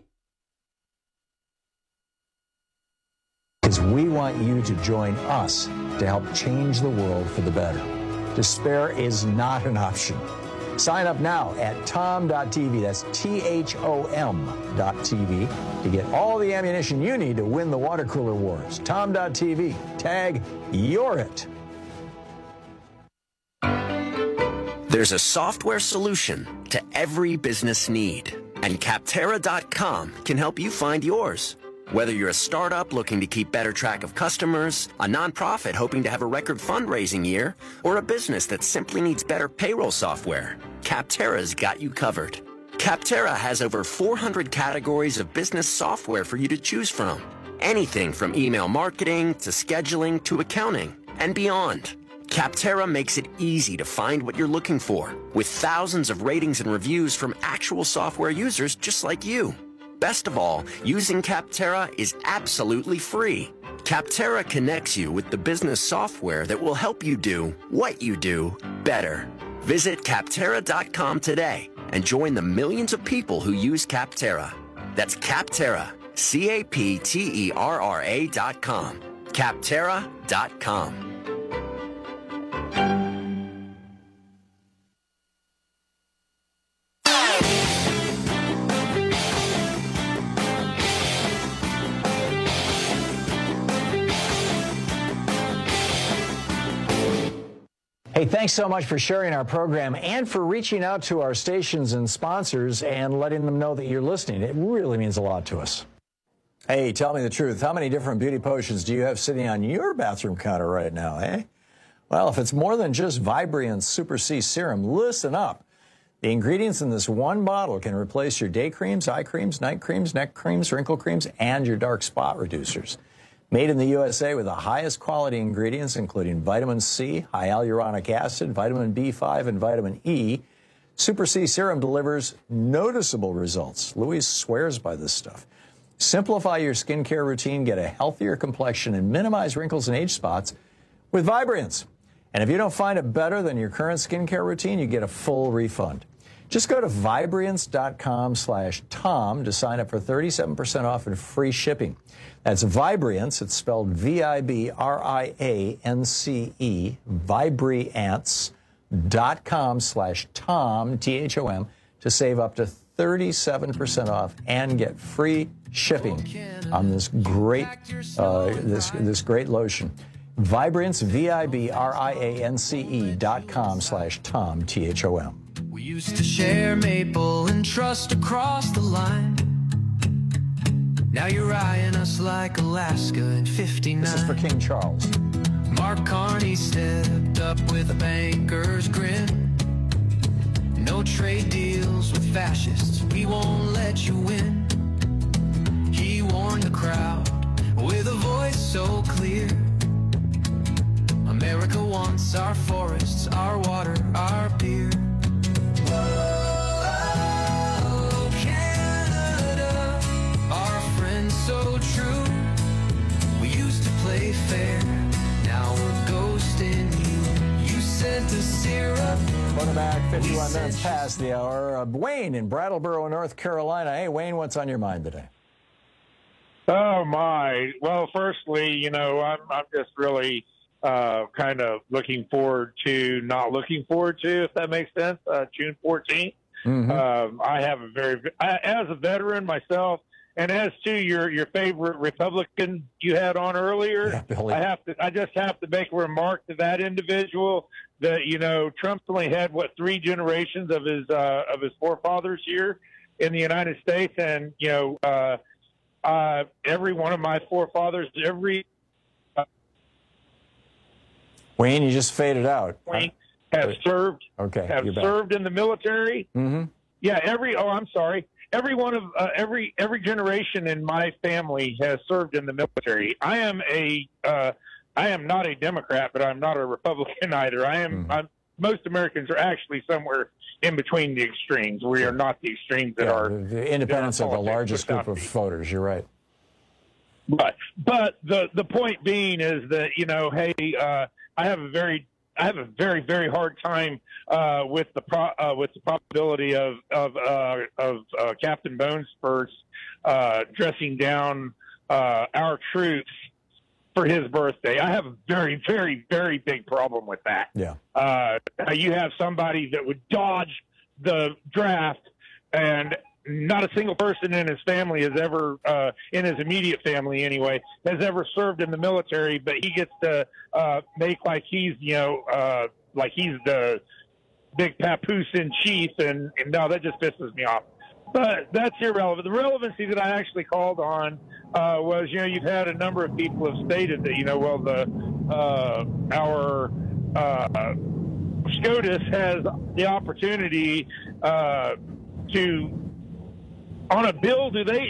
S15: Because we want you to join us to help change the world for the better. Despair is not an option. Sign up now at tom dot t v, that's T H O M dot T V, to get all the ammunition you need to win the water cooler wars. tom dot t v, tag You're It.
S13: There's a software solution to every business need, and Capterra dot com can help you find yours. Whether you're a startup looking to keep better track of customers, a nonprofit hoping to have a record fundraising year, or a business that simply needs better payroll software, Capterra's got you covered. Capterra has over four hundred categories of business software for you to choose from. Anything from email marketing to scheduling to accounting and beyond. Capterra makes it easy to find what you're looking for with thousands of ratings and reviews from actual software users just like you. Best of all, using Capterra is absolutely free. Capterra connects you with the business software that will help you do what you do better. Visit Capterra dot com today and join the millions of people who use Capterra. That's Capterra, C A P T E R R A dot com. Capterra dot com.
S15: Hey, thanks so much for sharing our program and for reaching out to our stations and sponsors and letting them know that you're listening. It really means a lot to us. Hey, tell me the truth. How many different beauty potions do you have sitting on your bathroom counter right now, eh? Well, if it's more than just Vibriance Super C Serum, listen up. The ingredients in this one bottle can replace your day creams, eye creams, night creams, neck creams, wrinkle creams, and your dark spot reducers. Made in the U S A with the highest quality ingredients, including vitamin C, high hyaluronic acid, vitamin B five, and vitamin E, Super C Serum delivers noticeable results. Louise swears by this stuff. Simplify your skincare routine, get a healthier complexion, and minimize wrinkles and age spots with Vibriance. And if you don't find it better than your current skincare routine, you get a full refund. Just go to Vibriance dot com slash Tom to sign up for thirty-seven percent off and free shipping. That's Vibriance. It's spelled V I B R I A N C E, Vibriance dot com slash Tom, T H O M, to save up to thirty-seven percent off and get free shipping on this great, uh, this, this great lotion. Vibriance, V I B R I A N C E dot com slash Tom, T H O M.
S2: We used to share maple and trust across the line. Now you're eyeing us like Alaska in fifty-nine.
S15: This is for King Charles.
S2: Mark Carney stepped up with a banker's grin. No trade deals with fascists, we won't let you win. He warned the crowd with a voice so clear. America wants our forests, our water, our beer. Oh, Canada, our friend so true. We used to play fair, now we're ghosting you. You sent us syrup.
S15: Welcome back, fifty-one minutes past the hour. Uh, Wayne in Brattleboro, North Carolina. Hey, Wayne, what's on your mind today?
S14: Oh, my. Well, firstly, you know, I'm, I'm just really uh, kind of looking forward to not looking forward to, if that makes sense, uh, June fourteenth. Mm-hmm. Um, I have a very, I, as a veteran myself, and as to your, your favorite Republican you had on earlier, yeah, Billy. I have to, I just have to make a remark to that individual that, you know, Trump's only had, what, three generations of his, uh, of his forefathers here in the United States. And, you know, uh, uh, every one of my forefathers, every, uh,
S15: Wayne, you just faded out.
S14: Wayne have served,
S15: okay,
S14: have served in the military.
S15: Mm-hmm.
S14: Yeah. Every, oh, I'm sorry. Every one of uh, every every generation in my family has served in the military. I am a uh, I am not a Democrat, but I'm not a Republican either. I am. Mm-hmm. I'm, most Americans are actually somewhere in between the extremes. We are not the extremes that
S15: yeah,
S14: are.
S15: The independents are the largest group of voters. You're right.
S14: But but the the point being is that, you know, hey, uh, I have a very I have a very, very hard time uh, with the pro, uh, with the probability of of uh, of uh, Captain Bonespurs uh, dressing down uh, our troops for his birthday. I have a very, very, very big problem with that.
S15: Yeah.
S14: Uh, you have somebody that would dodge the draft, and not a single person in his family has ever, uh, in his immediate family anyway, has ever served in the military, but he gets to uh, make like he's, you know, uh, like he's the big papoose in chief, and, and no, that just pisses me off. But that's irrelevant. The relevancy that I actually called on uh, was, you know, you've had a number of people have stated that, you know, well, the uh, our uh, SCOTUS has the opportunity uh, to, on a bill, do they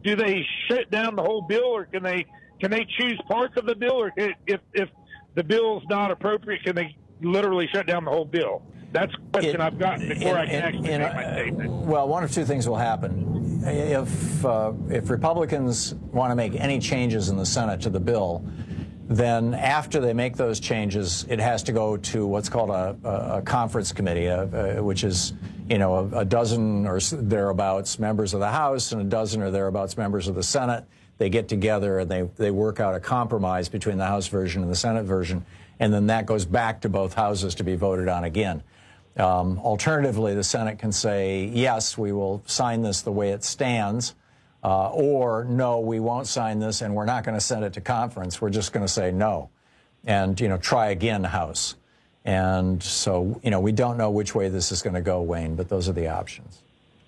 S14: do they shut down the whole bill, or can they can they choose parts of the bill, or if if the bill's not appropriate, can they literally shut down the whole bill? That's a question it, I've gotten before it, I can actually it, make my statement.
S15: Well, one of two things will happen. If uh, if Republicans want to make any changes in the Senate to the bill, then after they make those changes, it has to go to what's called a, a, a conference committee, uh, uh, which is, you know, a, a dozen or thereabouts members of the House and a dozen or thereabouts members of the Senate. They get together and they, they work out a compromise between the House version and the Senate version, and then that goes back to both houses to be voted on again. Um, alternatively, the Senate can say, yes, we will sign this the way it stands, uh, or no, we won't sign this and we're not going to send it to conference. We're just going to say no and, you know, try again, House. And so, you know, we don't know which way this is going to go, Wayne, but those are the options.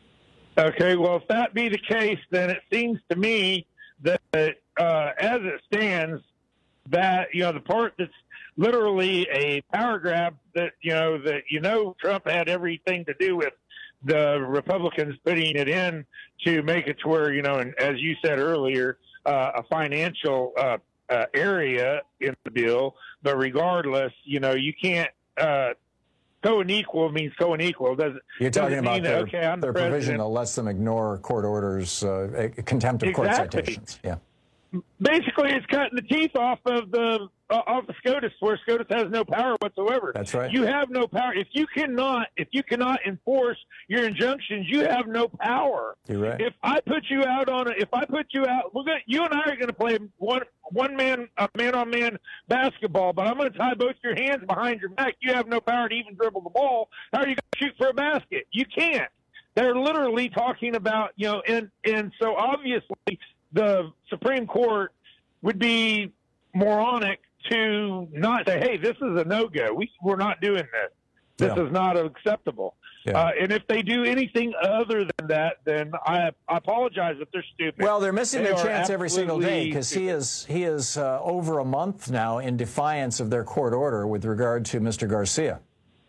S14: Okay, well, if that be the case, then it seems to me that uh, as it stands, that, you know, the part that's literally a power grab that, you know, that, you know, Trump had everything to do with the Republicans putting it in to make it to where, you know, and as you said earlier, uh, a financial uh, uh, area in the bill. But regardless, you know, you can't uh, co-unequal means co-unequal. Doesn't,
S15: You're talking
S14: doesn't
S15: about
S14: mean
S15: their,
S14: that, okay, I'm
S15: their
S14: the
S15: provision that lets them ignore court orders, uh, contempt of court
S14: Exactly.
S15: citations. Yeah.
S14: Basically, it's cutting the teeth off of the uh, off of SCOTUS, where SCOTUS has no power whatsoever.
S15: That's right.
S14: You have no power if you cannot if you cannot enforce your injunctions. You have no power.
S15: You're right.
S14: If I put you out on a, if I put you out, we're gonna, you and I are going to play one one man uh, man on man basketball, but I'm going to tie both your hands behind your back. You have no power to even dribble the ball. How are you going to shoot for a basket? You can't. They're literally talking about, you know, and and so obviously the Supreme Court would be moronic to not say, hey, this is a no-go. We, we're not doing this. This
S15: Yeah.
S14: is not acceptable.
S15: Yeah.
S14: Uh, and if they do anything other than that, then I, I apologize if they're stupid.
S15: Well, they're missing
S14: They
S15: their
S14: are
S15: chance every single day because he
S14: absolutely
S15: is he is uh, over a month now in defiance of their court order with regard to Mister Garcia.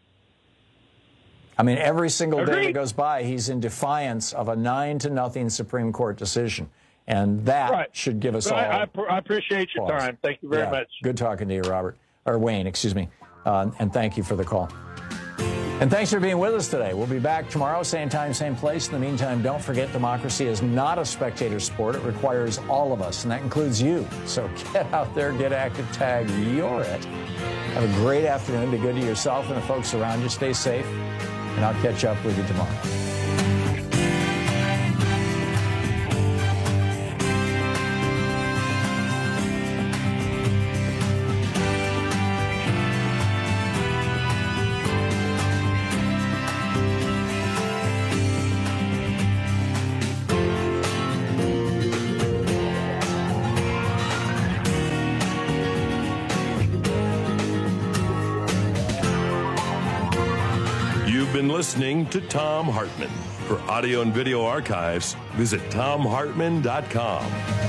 S15: I mean, every single day
S14: Agreed.
S15: that goes by, he's in defiance of a nine to nothing Supreme Court decision. And that
S14: Right.
S15: should give us
S14: But
S15: all.
S14: I, I, I appreciate your
S15: pause.
S14: time. Thank you very
S15: Yeah.
S14: much.
S15: Good talking to you, Robert. Or Wayne, excuse me. Uh, and thank you for the call. And thanks for being with us today. We'll be back tomorrow, same time, same place. In the meantime, don't forget democracy is not a spectator sport. It requires all of us, and that includes you. So get out there, get active, tag, you're it. Have a great afternoon. Be good to yourself and the folks around you. Stay safe, and I'll catch up with you tomorrow.
S12: You've been listening to Thom Hartmann. For audio and video archives, visit thom hartmann dot com.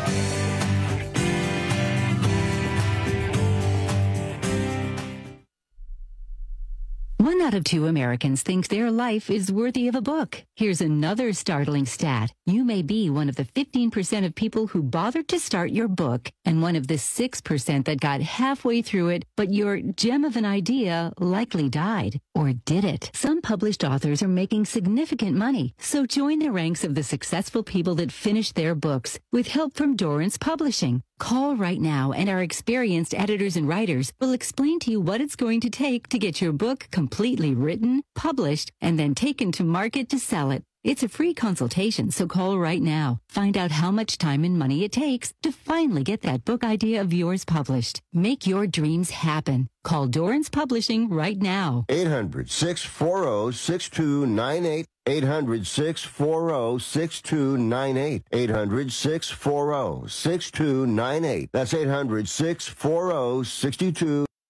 S3: One out of two Americans think their life is worthy of a book. Here's another startling stat. You may be one of the fifteen percent of people who bothered to start your book and one of the six percent that got halfway through it, but your gem of an idea likely died. Or did it? Some published authors are making significant money, so join the ranks of the successful people that finished their books with help from Dorrance Publishing. Call right now and our experienced editors and writers will explain to you what it's going to take to get your book completely written, published, and then taken to market to sell it. It's a free consultation, so call right now. Find out how much time and money it takes to finally get that book idea of yours published. Make your dreams happen. Call Dorrance Publishing right now.
S17: eight hundred, six four zero, six two nine eight. eight hundred, six four zero, six two nine eight. eight hundred, six four zero, six two nine eight. That's eight hundred, six four zero, six two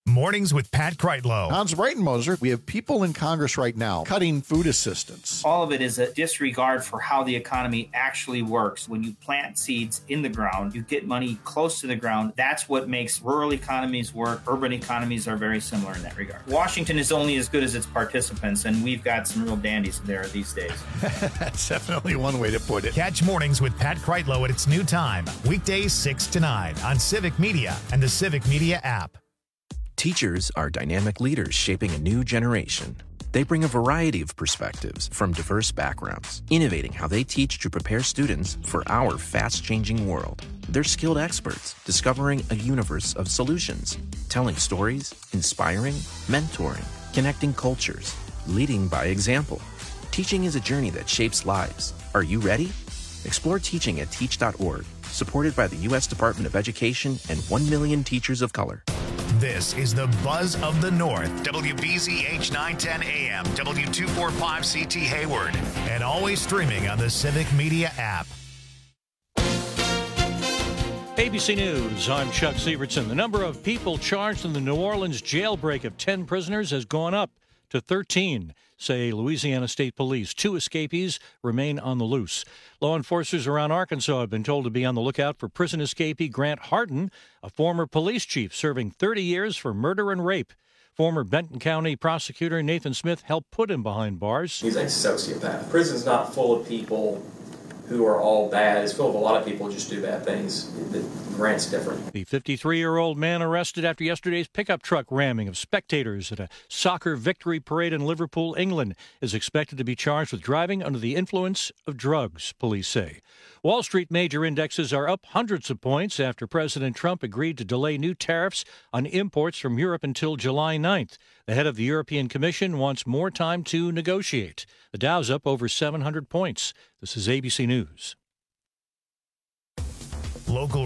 S1: Mornings with Pat Kreitlow.
S4: Hans Breitenmoser, we have people in Congress right now cutting food assistance.
S9: All of it is a disregard for how the economy actually works. When you plant seeds in the ground, you get money close to the ground. That's what makes rural economies work. Urban economies are very similar in that regard. Washington is only as good as its participants, and we've got some real dandies there these days.
S4: That's definitely one way to put it.
S1: Catch Mornings with Pat Kreitlow at its new time, weekdays six to nine on Civic Media and the Civic Media app.
S16: Teachers are dynamic leaders shaping a new generation. They bring a variety of perspectives from diverse backgrounds, innovating how they teach to prepare students for our fast-changing world. They're skilled experts, discovering a universe of solutions, telling stories, inspiring, mentoring, connecting cultures, leading by example. Teaching is a journey that shapes lives. Are you ready? Explore teaching at teach dot org, supported by the U S Department of Education and one million teachers of color.
S1: This is the Buzz of the North, W B Z H nine ten A M, W two forty-five C T Hayward, and always streaming on the Civic Media app.
S18: A B C News, I'm Chuck Sievertson. The number of people charged in the New Orleans jailbreak of ten prisoners has gone up to thirteen, say Louisiana State Police. Two escapees remain on the loose. Law enforcers around Arkansas have been told to be on the lookout for prison escapee Grant Hardin, a former police chief serving thirty years for murder and rape. Former Benton County prosecutor Nathan Smith helped put him behind bars.
S19: He's a sociopath. Prison's not full of people who are all bad. It's full of a lot of people who just do bad things. Grant's different.
S18: The fifty-three-year-old man arrested after yesterday's pickup truck ramming of spectators at a soccer victory parade in Liverpool, England, is expected to be charged with driving under the influence of drugs, police say. Wall Street major indexes are up hundreds of points after President Trump agreed to delay new tariffs on imports from Europe until July ninth. The head of the European Commission wants more time to negotiate. The Dow's up over seven hundred points. This is A B C News.
S1: Local